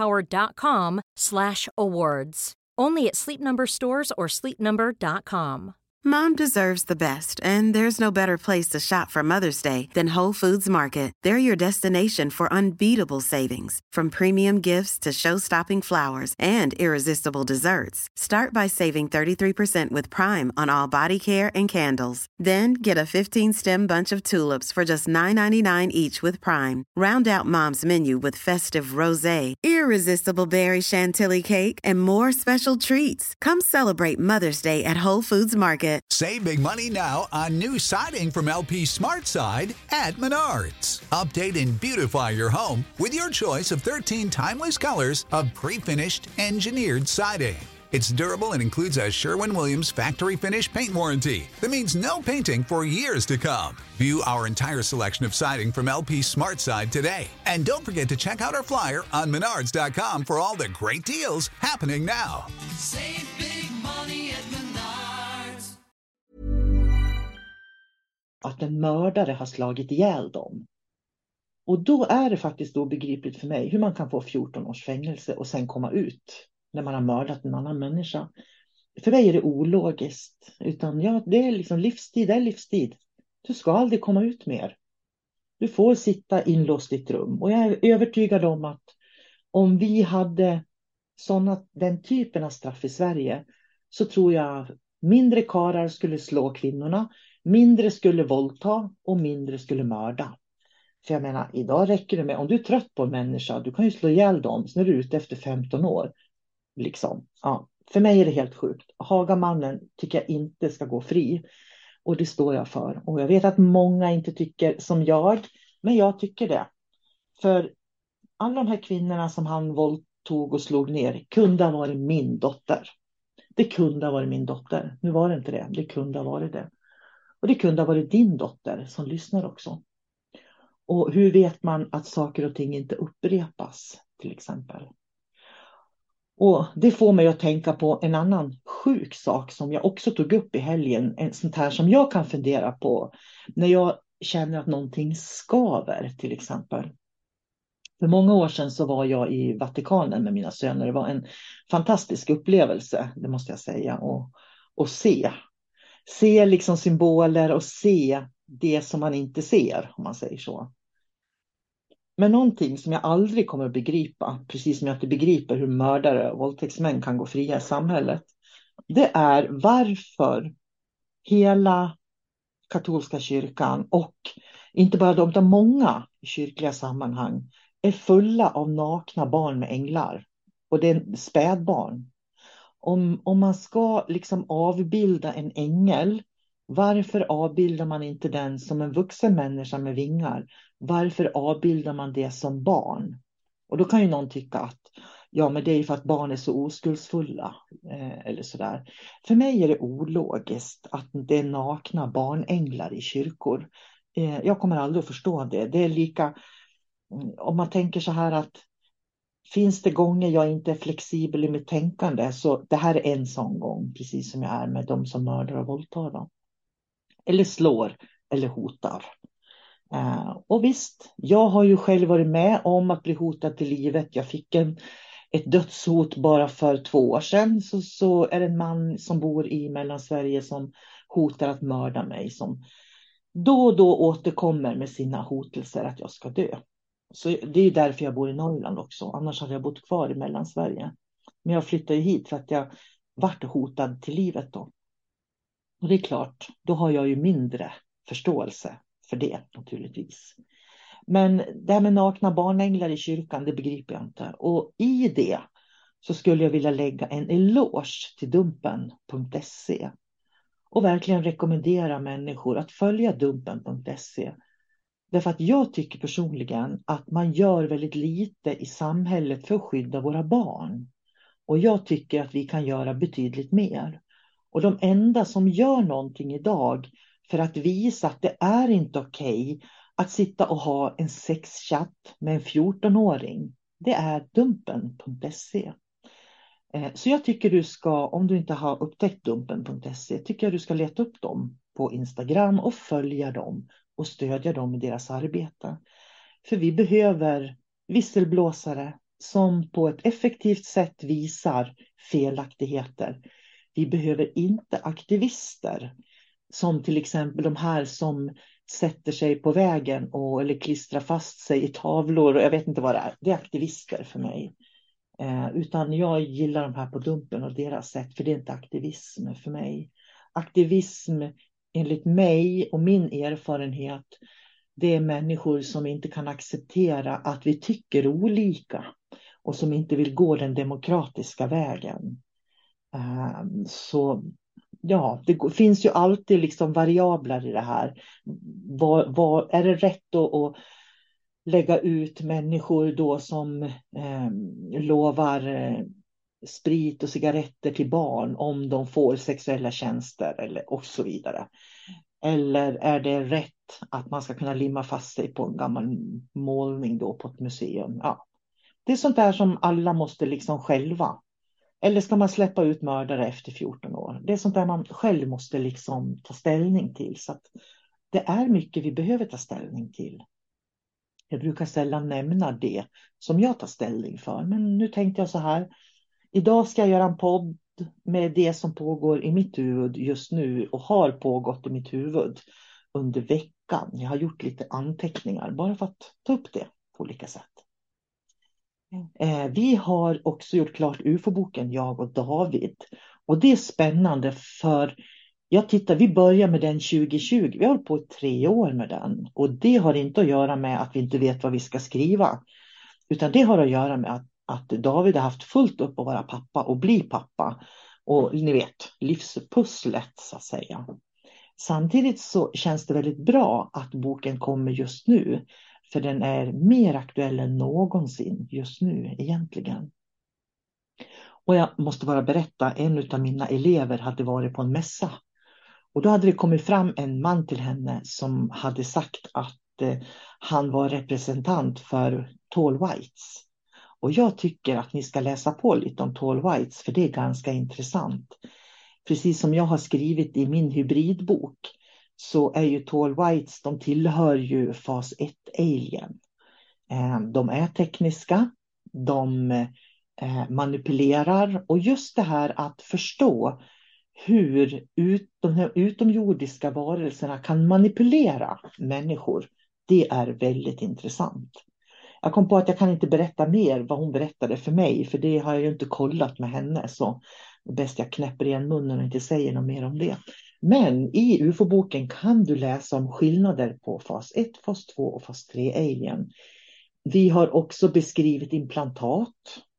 jdpower.com/awards. Only at Sleep Number stores or sleepnumber.com. Mom deserves the best, and there's no better place to shop for Mother's Day than Whole Foods Market. They're your destination for unbeatable savings, from premium gifts to show-stopping flowers and irresistible desserts. Start by saving 33% with Prime on all body care and candles. Then get a 15-stem bunch of tulips for just $9.99 each with Prime. Round out Mom's menu with festive rosé, irresistible berry chantilly cake, and more special treats. Come celebrate Mother's Day at Whole Foods Market. Save big money now on new siding from LP SmartSide at Menards. Update and beautify your home with your choice of 13 timeless colors of pre-finished engineered siding. It's durable and includes a Sherwin-Williams factory finish paint warranty that means no painting for years to come. View our entire selection of siding from LP SmartSide today. And don't forget to check out our flyer on menards.com for all the great deals happening now. Save big money at Menards. Att en mördare har slagit ihjäl dem. Och då är det faktiskt obegripligt för mig hur man kan få 14 års fängelse och sen komma ut när man har mördat en annan människa. För mig är det ologiskt. Utan ja, det är liksom livstid, det är livstid. Du ska aldrig komma ut mer. Du får sitta inlåst i ett rum. Och jag är övertygad om att om vi hade den typen av straff i Sverige, så tror jag mindre karlar skulle slå kvinnorna, mindre skulle våldta och mindre skulle mörda. För jag menar, idag räcker det med, om du är trött på en människa, du kan ju slå ihjäl dem, så är du ute efter 15 år. Liksom. Ja, för mig är det helt sjukt. Hagamannen tycker jag inte ska gå fri. Och det står jag för. Och jag vet att många inte tycker som jag, men jag tycker det. För alla de här kvinnorna som han våldtog och slog ner kunde ha varit min dotter. Det kunde ha varit min dotter. Nu var det inte det. Det kunde ha varit det. Och det kunde ha varit din dotter som lyssnar också. Och hur vet man att saker och ting inte upprepas, till exempel? Och det får mig att tänka på en annan sjuk sak som jag också tog upp i helgen. En sånt här som jag kan fundera på när jag känner att någonting skaver, till exempel. För många år sedan så var jag i Vatikanen med mina söner. Det var en fantastisk upplevelse, det måste jag säga. Och se liksom symboler och se det som man inte ser, om man säger så. Men någonting som jag aldrig kommer att begripa, precis som jag inte begriper hur mördare och våldtäktsmän kan gå fria i samhället, det är varför hela katolska kyrkan och inte bara de, utan många kyrkliga sammanhang är fulla av nakna barn med änglar. Och det är spädbarn. Om man ska liksom avbilda en ängel, varför avbildar man inte den som en vuxen människa med vingar? Varför avbildar man det som barn? Och då kan ju någon tycka att ja, men det är ju för att barn är så oskuldsfulla eller sådär. För mig är det ologiskt att det är nakna barnänglar i kyrkor. Jag kommer aldrig att förstå det. Det är lika, om man tänker så här att finns det gånger jag inte är flexibel i mitt tänkande, så det här är en sån gång, precis som jag är med de som mördar och våldtar dem. Eller slår eller hotar. Och visst, jag har ju själv varit med om att bli hotad till livet. Jag fick ett dödshot bara för 2 år sedan. Så är det en man som bor i Mellansverige som hotar att mörda mig. Som då och då återkommer med sina hotelser att jag ska dö. Så det är därför jag bor i Norrland också. Annars hade jag bott kvar i Mellansverige. Men jag flyttade hit för att jag vart hotad till livet då. Och det är klart, då har jag ju mindre förståelse för det naturligtvis. Men det här med nakna barnänglar i kyrkan, det begriper jag inte. Och i det så skulle jag vilja lägga en eloge till Dumpen.se. Och verkligen rekommendera människor att följa Dumpen.se. Därför att jag tycker personligen att man gör väldigt lite i samhället för att skydda våra barn. Och jag tycker att vi kan göra betydligt mer. Och de enda som gör någonting idag för att visa att det är inte okej att sitta och ha en sexchatt med en 14-åring, det är Dumpen.se. Så jag tycker du ska, om du inte har upptäckt Dumpen.se, tycker jag du ska leta upp dem på Instagram och följa dem och stödja dem i deras arbete. För vi behöver visselblåsare som på ett effektivt sätt visar felaktigheter. Vi behöver inte aktivister som till exempel de här som sätter sig på vägen eller klistrar fast sig i tavlor och jag vet inte vad det är. Det är aktivister för mig. Utan jag gillar de här på Dumpen och deras sätt, för det är inte aktivism för mig. Aktivism enligt mig och min erfarenhet, det är människor som inte kan acceptera att vi tycker olika och som inte vill gå den demokratiska vägen. Så ja, det finns ju alltid liksom variabler i det här. Vad är det rätt att lägga ut människor då som lovar sprit och cigaretter till barn om de får sexuella tjänster och så vidare? Eller är det rätt att man ska kunna limma fast sig på en gammal målning då på ett museum? Ja. Det är sånt där som alla måste liksom själva. Eller ska man släppa ut mördare efter 14 år? Det är sånt där man själv måste liksom ta ställning till. Så att det är mycket vi behöver ta ställning till. Jag brukar sällan nämna det som jag tar ställning för. Men nu tänkte jag så här. Idag ska jag göra en podd med det som pågår i mitt huvud just nu och har pågått i mitt huvud under veckan. Jag har gjort lite anteckningar bara för att ta upp det på olika sätt. Vi har också gjort klart UFO-boken, jag och David. Och det är spännande för vi börjar med den 2020. Vi har hållit på i 3 år med den. Och det har inte att göra med att vi inte vet vad vi ska skriva. Utan det har att göra med att David har haft fullt upp att vara pappa och bli pappa. Och ni vet, livspusslet så att säga. Samtidigt så känns det väldigt bra att boken kommer just nu. För den är mer aktuell än någonsin just nu egentligen. Och jag måste bara berätta, en av mina elever hade varit på en mässa. Och då hade det kommit fram en man till henne som hade sagt att han var representant för Tall Whites. Och jag tycker att ni ska läsa på lite om Tall Whites, för det är ganska intressant. Precis som jag har skrivit i min hybridbok så är ju Tall Whites, de tillhör ju fas 1 alien. De är tekniska, de manipulerar, och just det här att förstå hur de här utomjordiska varelserna kan manipulera människor, det är väldigt intressant. Jag kom på att jag kan inte berätta mer vad hon berättade för mig, för det har jag ju inte kollat med henne, så det är bäst jag knäpper igen munnen och inte säger något mer om det. Men i UFO-boken kan du läsa om skillnader på fas 1, fas 2 och fas 3 alien. Vi har också beskrivit implantat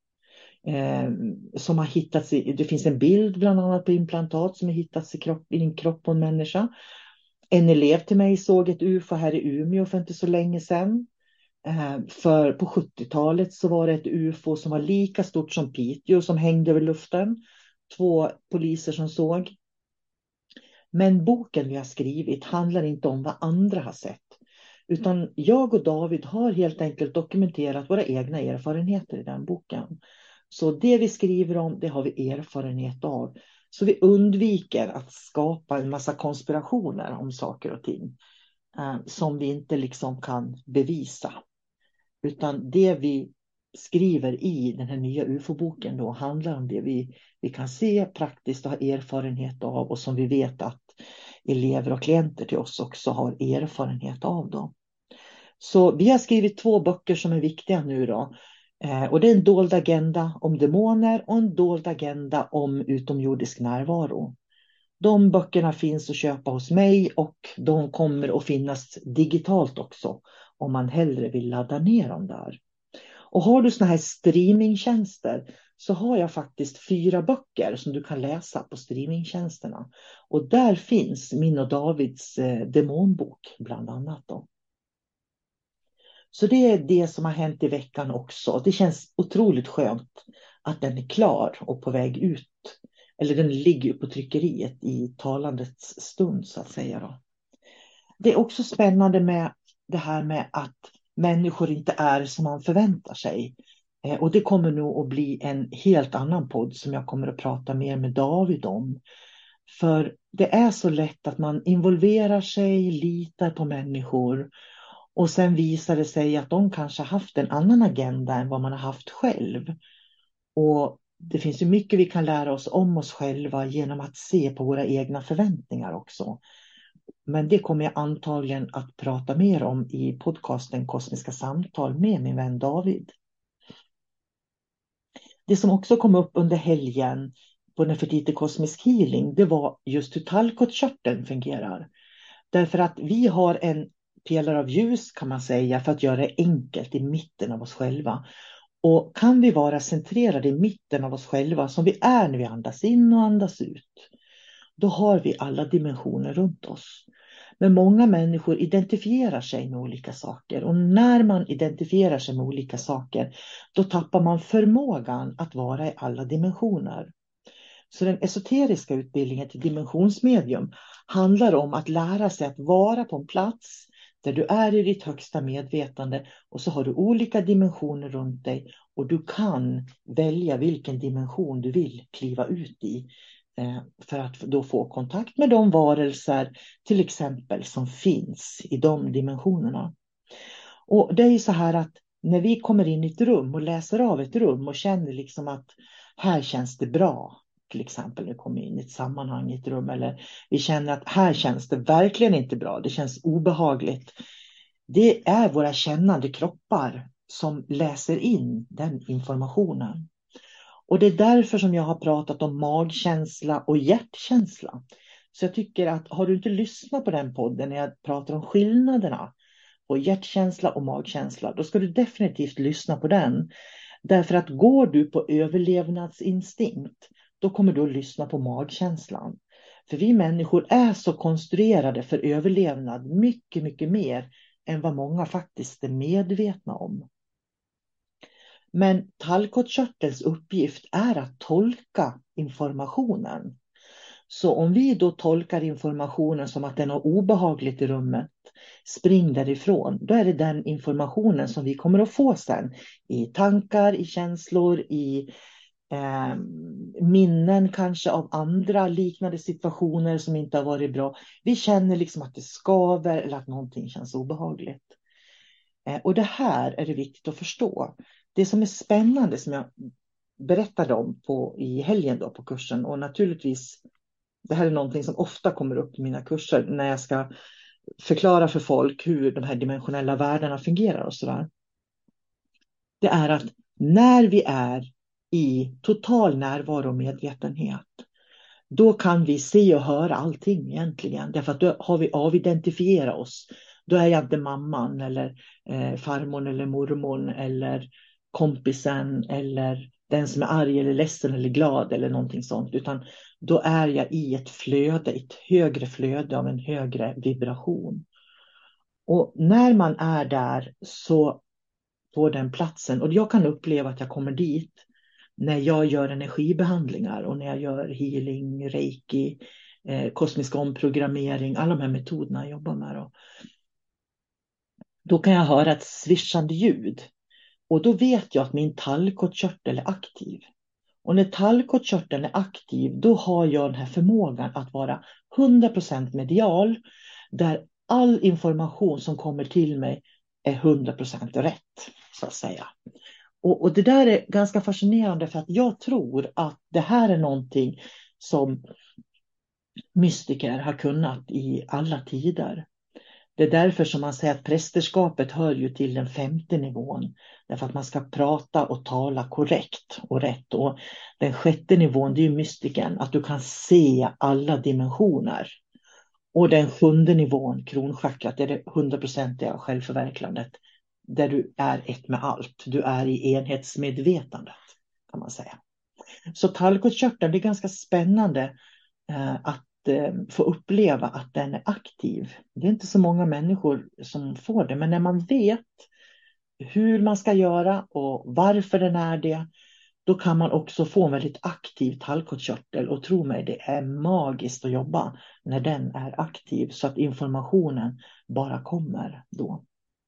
som har hittats det finns en bild bland annat på implantat som har hittats i en kropp på en människa. En elev till mig såg ett UFO här i Umeå för inte så länge sedan. För på 70-talet så var det ett UFO som var lika stort som Piteå som hängde över luften. 2 poliser som såg. Men boken vi har skrivit handlar inte om vad andra har sett. Utan jag och David har helt enkelt dokumenterat våra egna erfarenheter i den boken. Så det vi skriver om, det har vi erfarenhet av. Så vi undviker att skapa en massa konspirationer om saker och ting. Som vi inte liksom kan bevisa. Utan det vi skriver i den här nya UFO-boken då handlar om det vi kan se praktiskt och ha erfarenhet av. Och som vi vet att elever och klienter till oss också har erfarenhet av då. Så vi har skrivit 2 böcker som är viktiga nu då. Och det är en dold agenda om demoner och en dold agenda om utomjordisk närvaro. De böckerna finns att köpa hos mig och de kommer att finnas digitalt också om man hellre vill ladda ner dem där. Och har du såna här streamingtjänster så har jag faktiskt 4 böcker som du kan läsa på streamingtjänsterna. Och där finns min och Davids demonbok bland annat då. Så det är det som har hänt i veckan också. Det känns otroligt skönt att den är klar och på väg ut. Eller den ligger på tryckeriet i talandets stund så att säga då. Det är också spännande med det här med att människor inte är som man förväntar sig. Och det kommer nog att bli en helt annan podd som jag kommer att prata mer med David om. För det är så lätt att man involverar sig, litar på människor. Och sen visar det sig att de kanske haft en annan agenda än vad man har haft själv. Och det finns ju mycket vi kan lära oss om oss själva genom att se på våra egna förväntningar också. Men det kommer jag antagligen att prata mer om i podcasten Kosmiska samtal med min vän David. Det som också kom upp under helgen på Nefertiti Kosmisk Healing, det var just hur tallkottkörteln fungerar. Därför att vi har en pelare av ljus kan man säga för att göra det enkelt i mitten av oss själva. Och kan vi vara centrerade i mitten av oss själva som vi är när vi andas in och andas ut, då har vi alla dimensioner runt oss. Men många människor identifierar sig med olika saker. Och när man identifierar sig med olika saker, då tappar man förmågan att vara i alla dimensioner. Så den esoteriska utbildningen till dimensionsmedium handlar om att lära sig att vara på en plats där du är i ditt högsta medvetande och så har du olika dimensioner runt dig och du kan välja vilken dimension du vill kliva ut i för att då få kontakt med de varelser till exempel som finns i de dimensionerna. Och det är ju så här att när vi kommer in i ett rum och läser av ett rum och känner liksom att här känns det bra, till exempel när vi kommer in i ett sammanhang i ett rum eller vi känner att här känns det verkligen inte bra, det känns obehagligt. Det är våra kännande kroppar som läser in den informationen. Och det är därför som jag har pratat om magkänsla och hjärtkänsla. Så jag tycker att har du inte lyssnat på den podden när jag pratar om skillnaderna på hjärtkänsla och magkänsla, då ska du definitivt lyssna på den. Därför att går du på överlevnadsinstinkt, då kommer du att lyssna på magkänslan. För vi människor är så konstruerade för överlevnad mycket, mycket mer än vad många faktiskt är medvetna om. Men tallkottkörtelns uppgift är att tolka informationen. Så om vi då tolkar informationen som att den är obehagligt i rummet, spring därifrån. Då är det den informationen som vi kommer att få sen i tankar, i känslor, i minnen kanske av andra liknande situationer som inte har varit bra. Vi känner liksom att det skaver eller att någonting känns obehagligt. Och det här är det viktigt att förstå. Det som är spännande som jag berättade om i helgen då på kursen, och naturligtvis det här är någonting som ofta kommer upp i mina kurser när jag ska förklara för folk hur de här dimensionella världarna fungerar och sådär. Det är att när vi är i total närvaro och medvetenhet, då kan vi se och höra allting egentligen. Därför att då har vi avidentifierat oss. Då är jag inte mamman eller farmor eller mormor eller kompisen eller den som är arg eller ledsen eller glad eller någonting sånt. Utan då är jag i ett flöde, ett högre flöde av en högre vibration. Och när man är där så på den platsen, och jag kan uppleva att jag kommer dit när jag gör energibehandlingar och när jag gör healing, reiki, kosmisk omprogrammering, alla de här metoderna jag jobbar med. Då kan jag höra ett svischande ljud. Och då vet jag att min tallkottkörtel är aktiv. Och när tallkottkörteln är aktiv, då har jag den här förmågan att vara 100% medial. Där all information som kommer till mig är 100% rätt, så att säga. Och det där är ganska fascinerande för att jag tror att det här är någonting som mystiker har kunnat i alla tider. Det är därför som man säger att prästerskapet hör ju till den 5:e nivån. Därför att man ska prata och tala korrekt och rätt. Och den 6:e nivån, det är ju mystiken. Att du kan se alla dimensioner. Och den 7:e nivån, kronchakrat, det är det 100% självförverkligandet. Där du är ett med allt. Du är i enhetsmedvetandet, kan man säga. Så tallkottkörteln, det är ganska spännande att få uppleva att den är aktiv. Det är inte så många människor som får det, men när man vet hur man ska göra och varför den är det, då kan man också få en väldigt aktiv tallkottkörtel. Och tro mig, det är magiskt att jobba när den är aktiv så att informationen bara kommer då.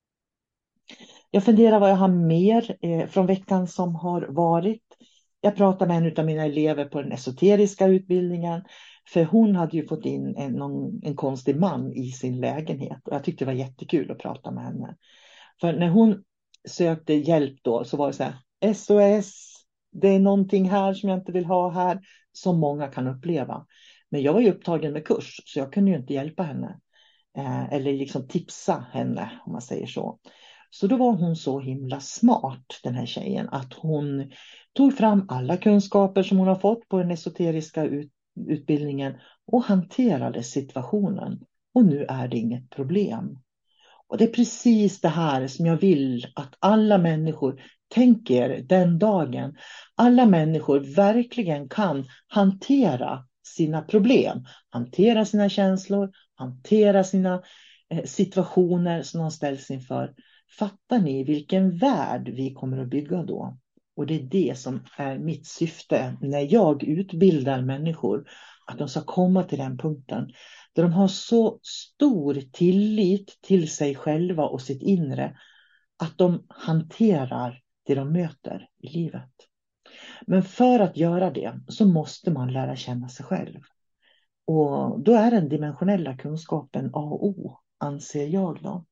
Jag funderar vad jag har mer från veckan som har varit. Jag pratade med en av mina elever på den esoteriska utbildningen. För hon hade ju fått in en konstig man i sin lägenhet. Och jag tyckte det var jättekul att prata med henne. För när hon sökte hjälp då så var det så här: SOS, det är någonting här som jag inte vill ha här. Som många kan uppleva. Men jag var ju upptagen med kurs så jag kunde ju inte hjälpa henne. Eller liksom tipsa henne om man säger så. Så då var hon så himla smart, den här tjejen, att hon tog fram alla kunskaper som hon har fått på den esoteriska utbildningen och hanterade situationen. Och nu är det inget problem. Och det är precis det här som jag vill att alla människor tänker den dagen. Alla människor verkligen kan hantera sina problem, hantera sina känslor, hantera sina situationer som de ställs inför. Fattar ni vilken värld vi kommer att bygga då? Och det är det som är mitt syfte när jag utbildar människor. Att de ska komma till den punkten. Där de har så stor tillit till sig själva och sitt inre. Att de hanterar det de möter i livet. Men för att göra det så måste man lära känna sig själv. Och då är den dimensionella kunskapen A och O, anser jag då.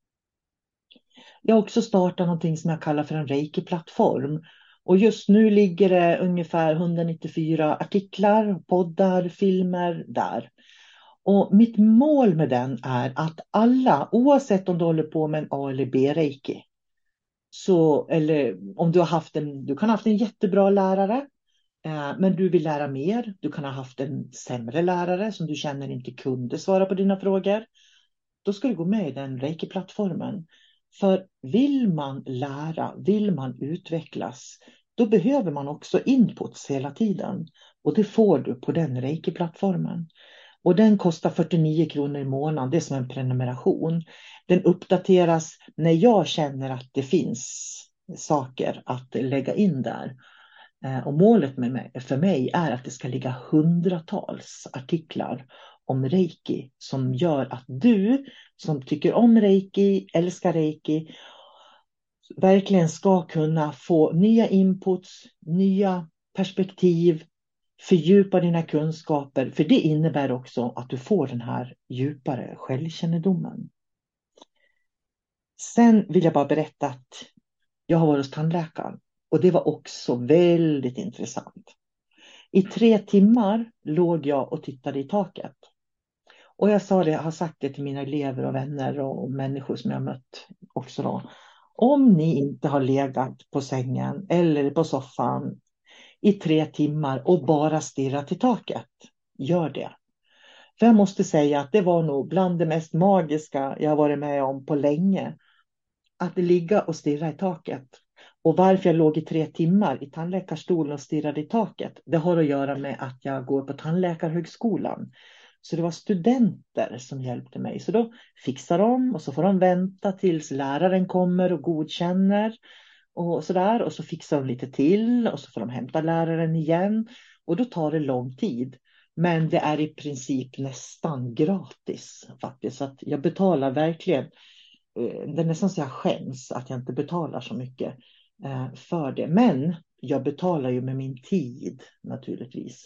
Jag har också startat någonting som jag kallar för en Reiki-plattform. Och just nu ligger det ungefär 194 artiklar, poddar, filmer där. Och mitt mål med den är att alla, oavsett om du håller på med en A eller B-reiki. Så, eller om du kan ha haft en jättebra lärare. Men du vill lära mer. Du kan ha haft en sämre lärare som du känner inte kunde svara på dina frågor. Då ska du gå med i den Reiki-plattformen. För vill man lära, vill man utvecklas, då behöver man också inputs hela tiden. Och det får du på den Reiki-plattformen. Och den kostar 49 kronor i månaden, det är som en prenumeration. Den uppdateras när jag känner att det finns saker att lägga in där. Och målet för mig är att det ska ligga hundratals artiklar om reiki som gör att du som tycker om reiki, älskar reiki, verkligen ska kunna få nya inputs, nya perspektiv, fördjupa dina kunskaper. För det innebär också att du får den här djupare självkännedomen. Sen vill jag bara berätta att jag har varit hos tandläkaren. Och det var också väldigt intressant. I 3 timmar låg jag och tittade i taket. Och jag har sagt det till mina elever och vänner och människor som jag mött också då. Om ni inte har legat på sängen eller på soffan i 3 timmar och bara stirrat i taket, gör det. För jag måste säga att det var nog bland det mest magiska jag varit med om på länge. Att ligga och stirra i taket. Och varför jag låg i 3 timmar i tandläkarstolen och stirrade i taket, det har att göra med att jag går på tandläkarhögskolan. Så det var studenter som hjälpte mig. Så då fixar de och så får de vänta tills läraren kommer och godkänner. Och sådär. Och så fixar de lite till och så får de hämta läraren igen. Och då tar det lång tid. Men det är i princip nästan gratis faktiskt. Så att jag betalar verkligen. Det är nästan så jag skäms att jag inte betalar så mycket för det. Men jag betalar ju med min tid naturligtvis.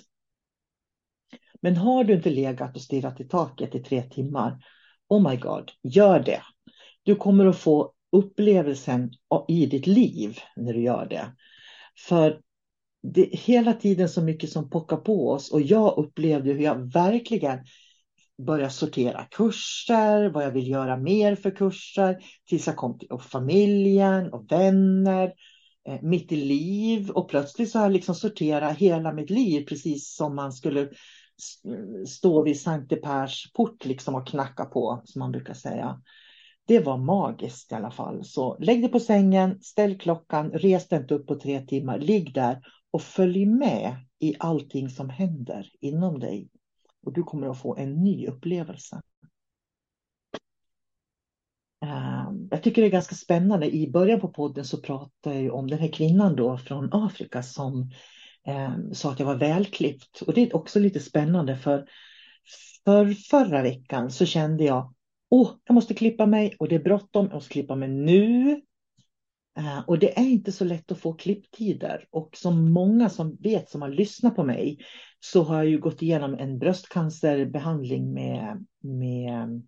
Men har du inte legat och stirrat i taket i 3 timmar, oh my god, gör det. Du kommer att få upplevelsen i ditt liv när du gör det. För det är hela tiden så mycket som pockar på oss. Och jag upplevde hur jag verkligen började sortera kurser, vad jag vill göra mer för kurser. Tills jag kom till familjen och vänner, mitt liv. Och plötsligt så har jag liksom sorterat hela mitt liv precis som man skulle stå vid Sankte Pers port liksom och knacka på, som man brukar säga. Det var magiskt i alla fall. Så lägg dig på sängen, ställ klockan, res inte upp på 3 timmar. Ligg där och följ med i allting som händer inom dig. Och du kommer att få en ny upplevelse. Jag tycker det är ganska spännande. I början på podden så pratade jag om den här kvinnan då från Afrika som sa att jag var välklippt. Och det är också lite spännande för förra veckan så kände jag jag måste klippa mig och det är bråttom, jag måste klippa mig nu. Och det är inte så lätt att få klipptider. Och som många som vet som har lyssnat på mig så har jag ju gått igenom en bröstcancerbehandling med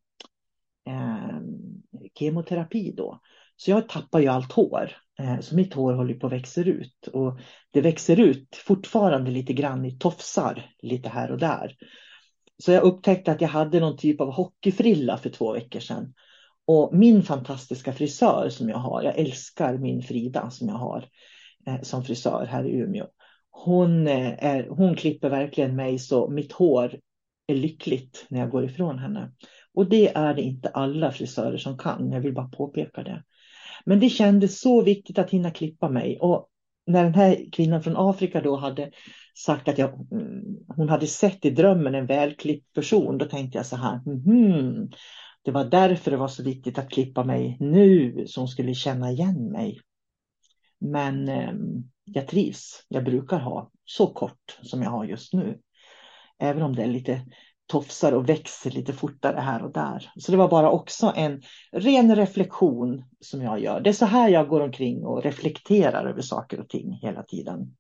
kemoterapi då. Så jag tappar ju allt hår. Så mitt hår håller på att växa ut. Och det växer ut fortfarande lite grann i tofsar lite här och där. Så jag upptäckte att jag hade någon typ av hockeyfrilla för 2 veckor sedan. Och min fantastiska frisör som jag har, jag älskar min Frida som jag har som frisör här i Umeå. Hon klipper verkligen mig så mitt hår är lyckligt när jag går ifrån henne. Och det är det inte alla frisörer som kan, jag vill bara påpeka det. Men det kändes så viktigt att hinna klippa mig. Och när den här kvinnan från Afrika då hade sagt att hon hade sett i drömmen en välklippt person, då tänkte jag så här, det var därför det var så viktigt att klippa mig nu så hon skulle känna igen mig. Men jag trivs, jag brukar ha så kort som jag har just nu. Även om det är lite tofsar och växer lite fortare här och där. Så det var bara också en ren reflektion som jag gör. Det är så här jag går omkring och reflekterar över saker och ting hela tiden.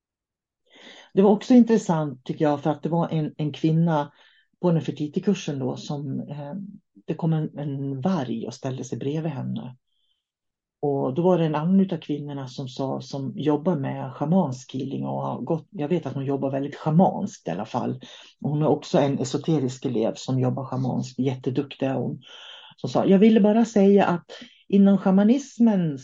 Det var också intressant tycker jag för att det var en kvinna på Nefertiti-kursen då som det kom en varg och ställde sig bredvid henne. Och då var det en annan av kvinnorna som jobbar med schamansk healing och har gått, jag vet att hon jobbar väldigt schamanskt i alla fall. Och hon är också en esoterisk elev som jobbar schamanskt, jätteduktig hon. Som sa, jag ville bara säga att inom shamanismen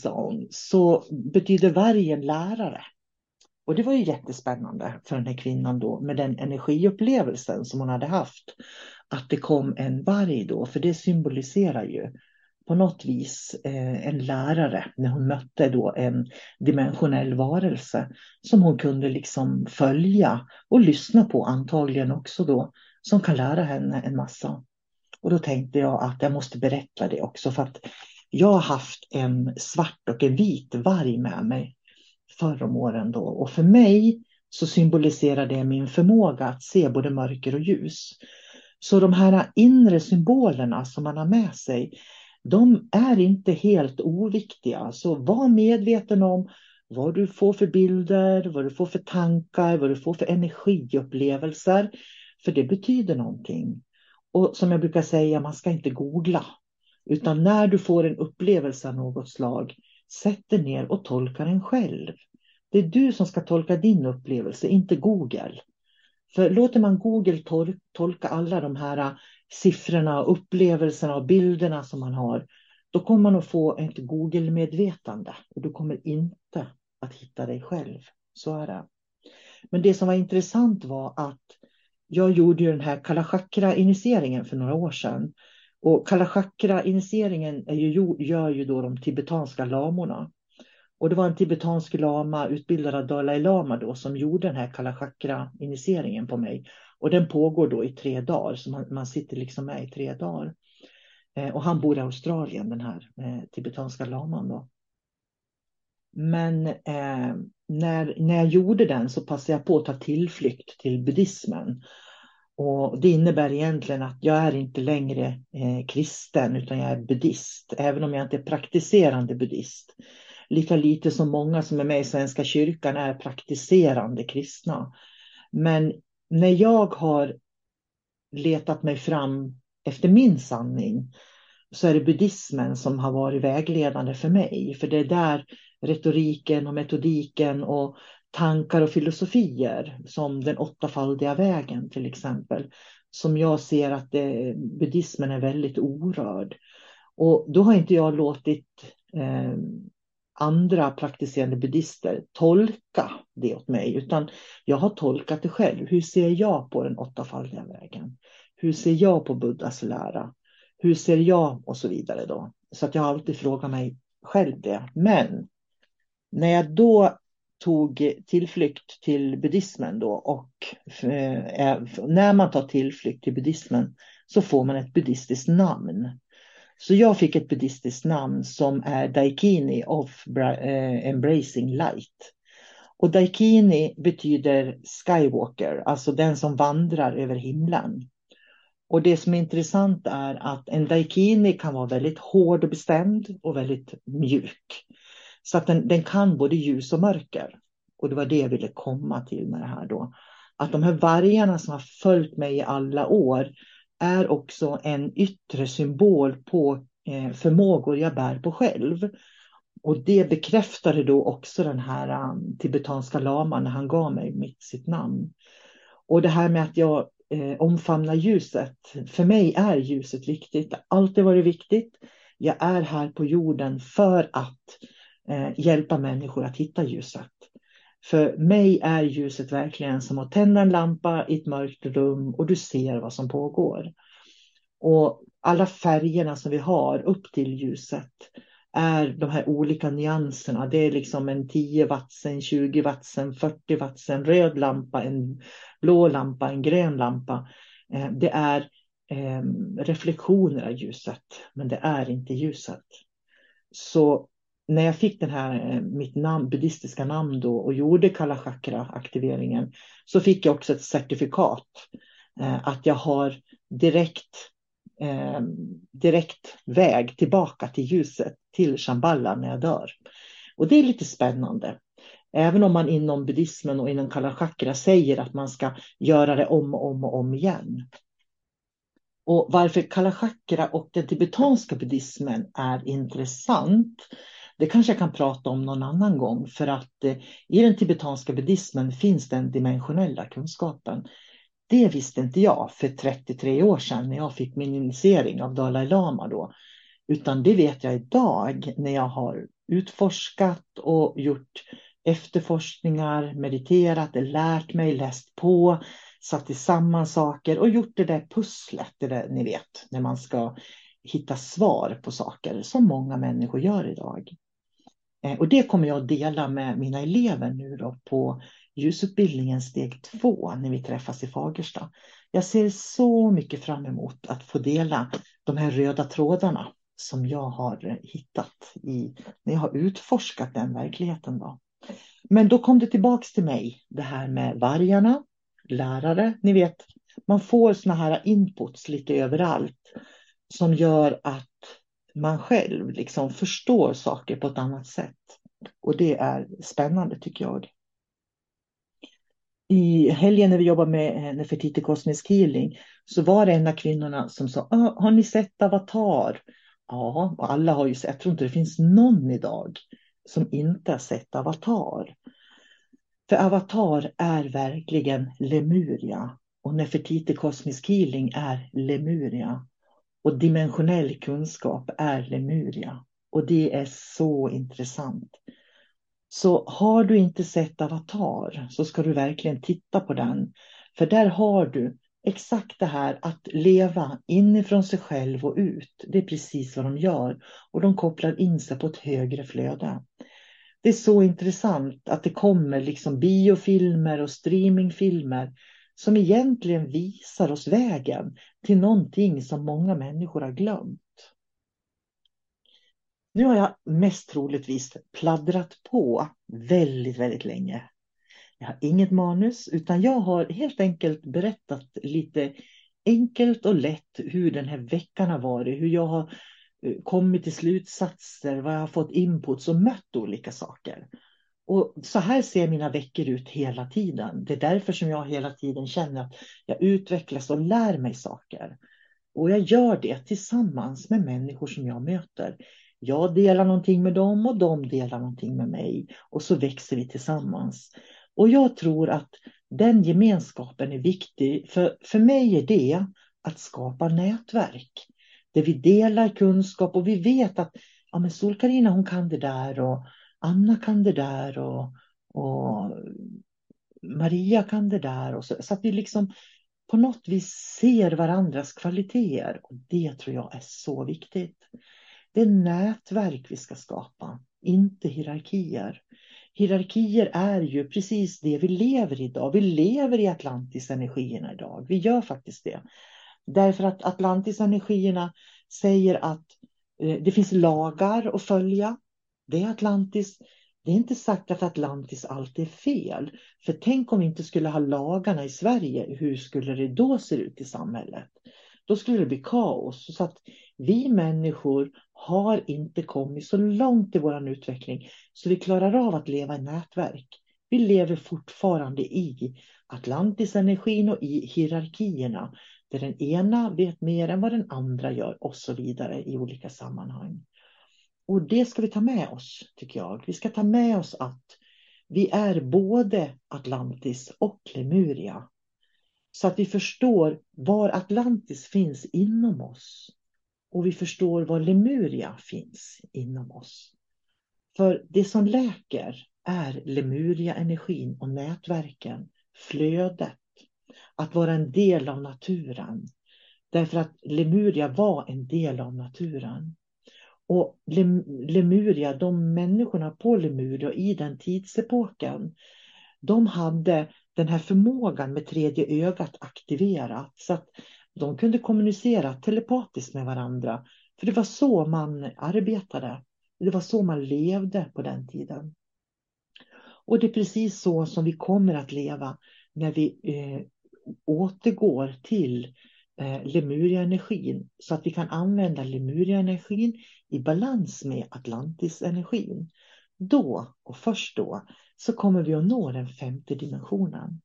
så betyder vargen lärare. Och det var ju jättespännande för den här kvinnan då med den energiupplevelsen som hon hade haft. Att det kom en varg då, för det symboliserar ju på något vis en lärare när hon mötte då en dimensionell varelse som hon kunde liksom följa och lyssna på antagligen också då som kan lära henne en massa. Och då tänkte jag att jag måste berätta det också för att jag har haft en svart och en vit varg med mig förr om åren då. Och för mig så symboliserar det min förmåga att se både mörker och ljus. Så de här inre symbolerna som man har med sig, de är inte helt oviktiga. Så var medveten om vad du får för bilder, vad du får för tankar, vad du får för energiupplevelser. För det betyder någonting. Och som jag brukar säga, man ska inte googla. Utan när du får en upplevelse av något slag, sätt dig ner och tolka den själv. Det är du som ska tolka din upplevelse, inte Google. För låter man Google tolka alla de här siffrorna, upplevelserna och bilderna som man har, då kommer man att få ett Google-medvetande. Och du kommer inte att hitta dig själv. Så är det. Men det som var intressant var att jag gjorde ju den här Kala Chakra-initieringen för några år sedan. Och Kala Chakra-initieringen gör ju då de tibetanska lamorna. Och det var en tibetansk lama utbildad av Dalai Lama då som gjorde den här Kala Chakra-initieringen på mig. Och den pågår då i 3 dagar, så man sitter liksom med i 3 dagar. Och han bor i Australien, den här tibetanska laman då. Men när jag gjorde den så passade jag på att ta tillflykt till buddhismen. Och det innebär egentligen att jag är inte längre kristen utan jag är buddhist. Även om jag inte är praktiserande buddhist. Lika lite som många som är med i Svenska kyrkan är praktiserande kristna. Men när jag har letat mig fram efter min sanning så är det buddhismen som har varit vägledande för mig. För det är där retoriken och metodiken och tankar och filosofier som den 8-faldiga vägen till exempel. Som jag ser att buddhismen är väldigt orörd. Och då har inte jag låtit andra praktiserande buddhister tolka det åt mig. Utan jag har tolkat det själv. Hur ser jag på den 8-faldiga vägen? Hur ser jag på Buddhas lära? Hur ser jag och så vidare då? Så att jag har alltid frågat mig själv det. Men när jag då tog tillflykt till buddhismen då och när man tar tillflykt till buddhismen så får man ett buddhistiskt namn. Så jag fick ett buddhistiskt namn som är Daikini of Embracing Light. Och Daikini betyder Skywalker, alltså den som vandrar över himlen. Och det som är intressant är att en Daikini kan vara väldigt hård och bestämd och väldigt mjuk. Så att den kan både ljus och mörker. Och det var det jag ville komma till med det här då. Att de här vargarna som har följt mig i alla år är också en yttre symbol på förmågor jag bär på själv. Och det bekräftade då också den här tibetanska laman när han gav mig sitt namn. Och det här med att jag omfamnar ljuset. För mig är ljuset viktigt. Det har alltid varit viktigt. Jag är här på jorden för att hjälpa människor att hitta ljuset. För mig är ljuset verkligen som att tända en lampa i ett mörkt rum och du ser vad som pågår. Och alla färgerna som vi har upp till ljuset är de här olika nyanserna. Det är liksom en 10 watts, en 20 watts, en 40 watts, en röd lampa, en blå lampa, en grön lampa. Det är reflektioner av ljuset, men det är inte ljuset. Så när jag fick mitt buddhistiska namn då och gjorde Kala Chakra-aktiveringen så fick jag också ett certifikat att jag har direkt väg tillbaka till ljuset, till Shambhala när jag dör. Och det är lite spännande. Även om man inom buddhismen och inom Kala Chakra säger att man ska göra det om och om igen. Och varför Kala Chakra och den tibetanska buddhismen är intressant, det kanske jag kan prata om någon annan gång. För att i den tibetanska buddhismen finns den dimensionella kunskapen. Det visste inte jag för 33 år sedan när jag fick min initiering av Dalai Lama då. Utan det vet jag idag när jag har utforskat och gjort efterforskningar, mediterat, lärt mig, läst på, satt tillsammans saker och gjort det där pusslet, det där, ni vet, när man ska hitta svar på saker som många människor gör idag. Och det kommer jag att dela med mina elever nu då på ljusutbildningen steg 2 när vi träffas i Fagersta. Jag ser så mycket fram emot att få dela de här röda trådarna som jag har hittat när jag har utforskat den verkligheten då. Men då kom det tillbaks till mig, det här med vargarna, lärare, ni vet, man får såna här inputs lite överallt som gör att man själv liksom förstår saker på ett annat sätt. Och det är spännande tycker jag. I helgen när vi jobbar med Nefertiti Cosmic Healing så var det en av kvinnorna som sa, har ni sett Avatar? Ja, och alla har ju sett. Jag tror inte det finns någon idag som inte har sett Avatar. För Avatar är verkligen Lemuria. Och Nefertiti Cosmic Healing är Lemuria. Och dimensionell kunskap är Lemuria. Och det är så intressant. Så har du inte sett Avatar så ska du verkligen titta på den. För där har du exakt det här att leva inifrån sig själv och ut. Det är precis vad de gör. Och de kopplar in sig på ett högre flöde. Det är så intressant att det kommer liksom biofilmer och streamingfilmer som egentligen visar oss vägen till någonting som många människor har glömt. Nu har jag mest troligtvis pladdrat på väldigt, väldigt länge. Jag har inget manus utan jag har helt enkelt berättat lite enkelt och lätt hur den här veckan har varit. Hur jag har kommit till slutsatser, vad jag har fått inputs och mött olika saker. Och så här ser mina veckor ut hela tiden. Det är därför som jag hela tiden känner att jag utvecklas och lär mig saker. Och jag gör det tillsammans med människor som jag möter. Jag delar någonting med dem och de delar någonting med mig. Och så växer vi tillsammans. Och jag tror att den gemenskapen är viktig. För mig är det att skapa nätverk. Där vi delar kunskap och vi vet att ja, men Sol-Carina hon kan det där och Anna kan det där och Maria kan det där. Och så att vi liksom på något vis ser varandras kvaliteter. Och det tror jag är så viktigt. Det är nätverk vi ska skapa, inte hierarkier. Hierarkier är ju precis det vi lever i idag. Vi lever i Atlantis-energierna idag. Vi gör faktiskt det. Därför att Atlantis-energierna säger att Det finns lagar att följa. Det är Atlantis. Det är inte sagt att Atlantis alltid är fel. För tänk om vi inte skulle ha lagarna i Sverige. Hur skulle det då se ut i samhället? Då skulle det bli kaos. Så att vi människor har inte kommit så långt i vår utveckling så vi klarar av att leva i nätverk. Vi lever fortfarande i Atlantis-energin och i hierarkierna. Där den ena vet mer än vad den andra gör och så vidare i olika sammanhang. Och det ska vi ta med oss, tycker jag. Vi ska ta med oss att vi är både Atlantis och Lemuria. Så att vi förstår var Atlantis finns inom oss. Och vi förstår var Lemuria finns inom oss. För det som läker är Lemuria-energin och nätverken, flödet. Att vara en del av naturen. Därför att Lemuria var en del av naturen. Och Lemuria, de människorna på Lemuria i den tidsepoken, de hade den här förmågan med tredje ögat aktiverat. Så att de kunde kommunicera telepatiskt med varandra. För det var så man arbetade. Det var så man levde på den tiden. Och det är precis så som vi kommer att leva när vi återgår till Lemuria-energin. Så att vi kan använda Lemuria-energin i balans med Atlantis-energin. Då och först då så kommer vi att nå den 5:e dimensionen.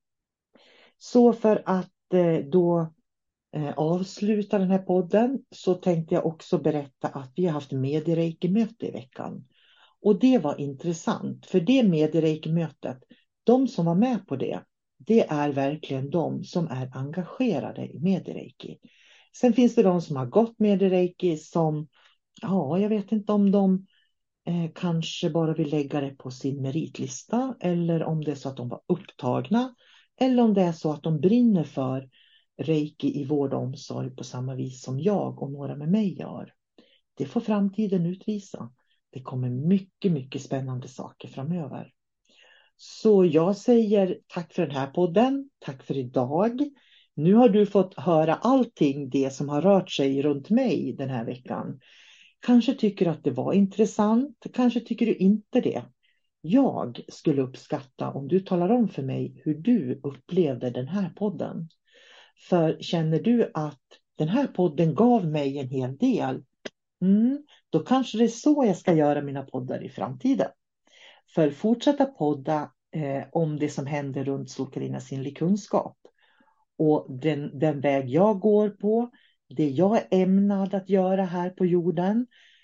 Så för att då avsluta den här podden så tänkte jag också berätta att vi har haft mediereiki-möte i veckan. Och det var intressant för det mediereiki-mötet, de som var med på det är verkligen de som är engagerade i mediereiki. Sen finns det de som har gått mediereiki som, ja, jag vet inte om de kanske bara vill lägga det på sin meritlista eller om det är så att de var upptagna eller om det är så att de brinner för reiki i vård och omsorg på samma vis som jag och några med mig gör. Det får framtiden utvisa. Det kommer mycket, mycket spännande saker framöver. Så jag säger tack för den här podden. Tack för idag. Nu har du fått höra allting det som har rört sig runt mig den här veckan. Kanske tycker att det var intressant. Kanske tycker du inte det. Jag skulle uppskatta om du talar om för mig hur du upplevde den här podden. För känner du att den här podden gav mig en hel del, då kanske det är så jag ska göra mina poddar i framtiden. För fortsätta podda om det som händer runt Sol-Carinas inre kunskap. Och den väg jag går på, det jag är ämnad att göra här på jorden.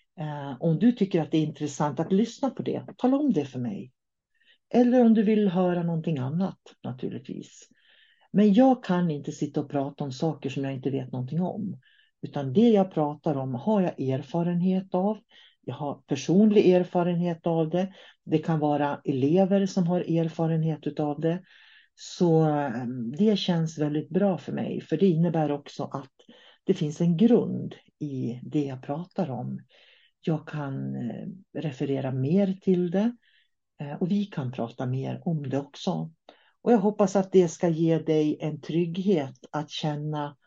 Om du tycker att det är intressant att lyssna på det, tala om det för mig. Eller om du vill höra någonting annat naturligtvis. Men jag kan inte sitta och prata om saker som jag inte vet någonting om. Utan det jag pratar om har jag erfarenhet av. Jag har personlig erfarenhet av det. Det kan vara elever som har erfarenhet av det. Så det känns väldigt bra för mig. För det innebär också att det finns en grund i det jag pratar om. Jag kan referera mer till det. Och vi kan prata mer om det också. Och jag hoppas att det ska ge dig en trygghet att känna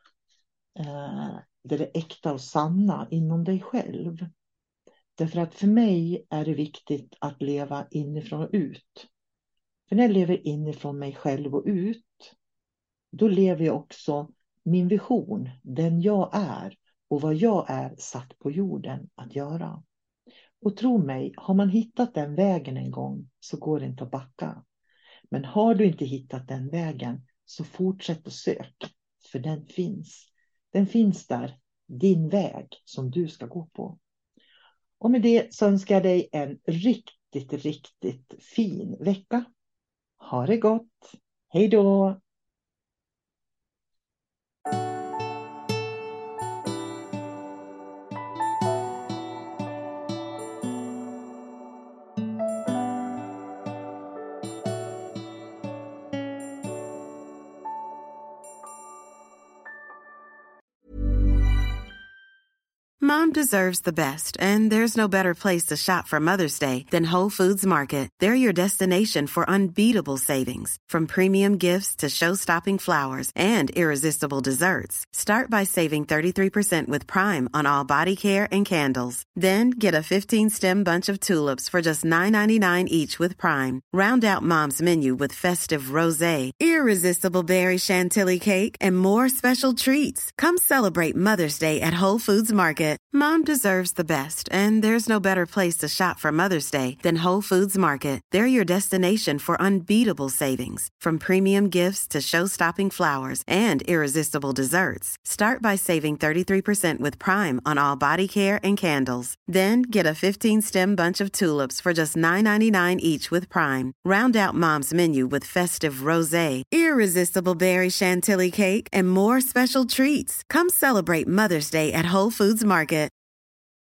det äkta och sanna inom dig själv. Därför att för mig är det viktigt att leva inifrån och ut. För när jag lever inifrån mig själv och ut, då lever jag också min vision, den jag är och vad jag är satt på jorden att göra. Och tro mig, har man hittat den vägen en gång så går det inte att backa. Men har du inte hittat den vägen så fortsätt att söka. För den finns. Den finns där. Din väg som du ska gå på. Och med det så önskar jag dig en riktigt, riktigt fin vecka. Ha det gott. Hej då! Mom deserves the best, and there's no better place to shop for Mother's Day than Whole Foods Market. They're your destination for unbeatable savings, from premium gifts to show-stopping flowers and irresistible desserts. Start by saving 33% with Prime on all body care and candles. Then get a 15-stem bunch of tulips for just $9.99 each with Prime. Round out Mom's menu with festive rosé, irresistible berry chantilly cake, and more special treats. Come celebrate Mother's Day at Whole Foods Market. Mom deserves the best, and there's no better place to shop for Mother's Day than Whole Foods Market. They're your destination for unbeatable savings, from premium gifts to show-stopping flowers and irresistible desserts. Start by saving 33% with Prime on all body care and candles. Then get a 15-stem bunch of tulips for just $9.99 each with Prime. Round out Mom's menu with festive rosé, irresistible berry chantilly cake, and more special treats. Come celebrate Mother's Day at Whole Foods Market.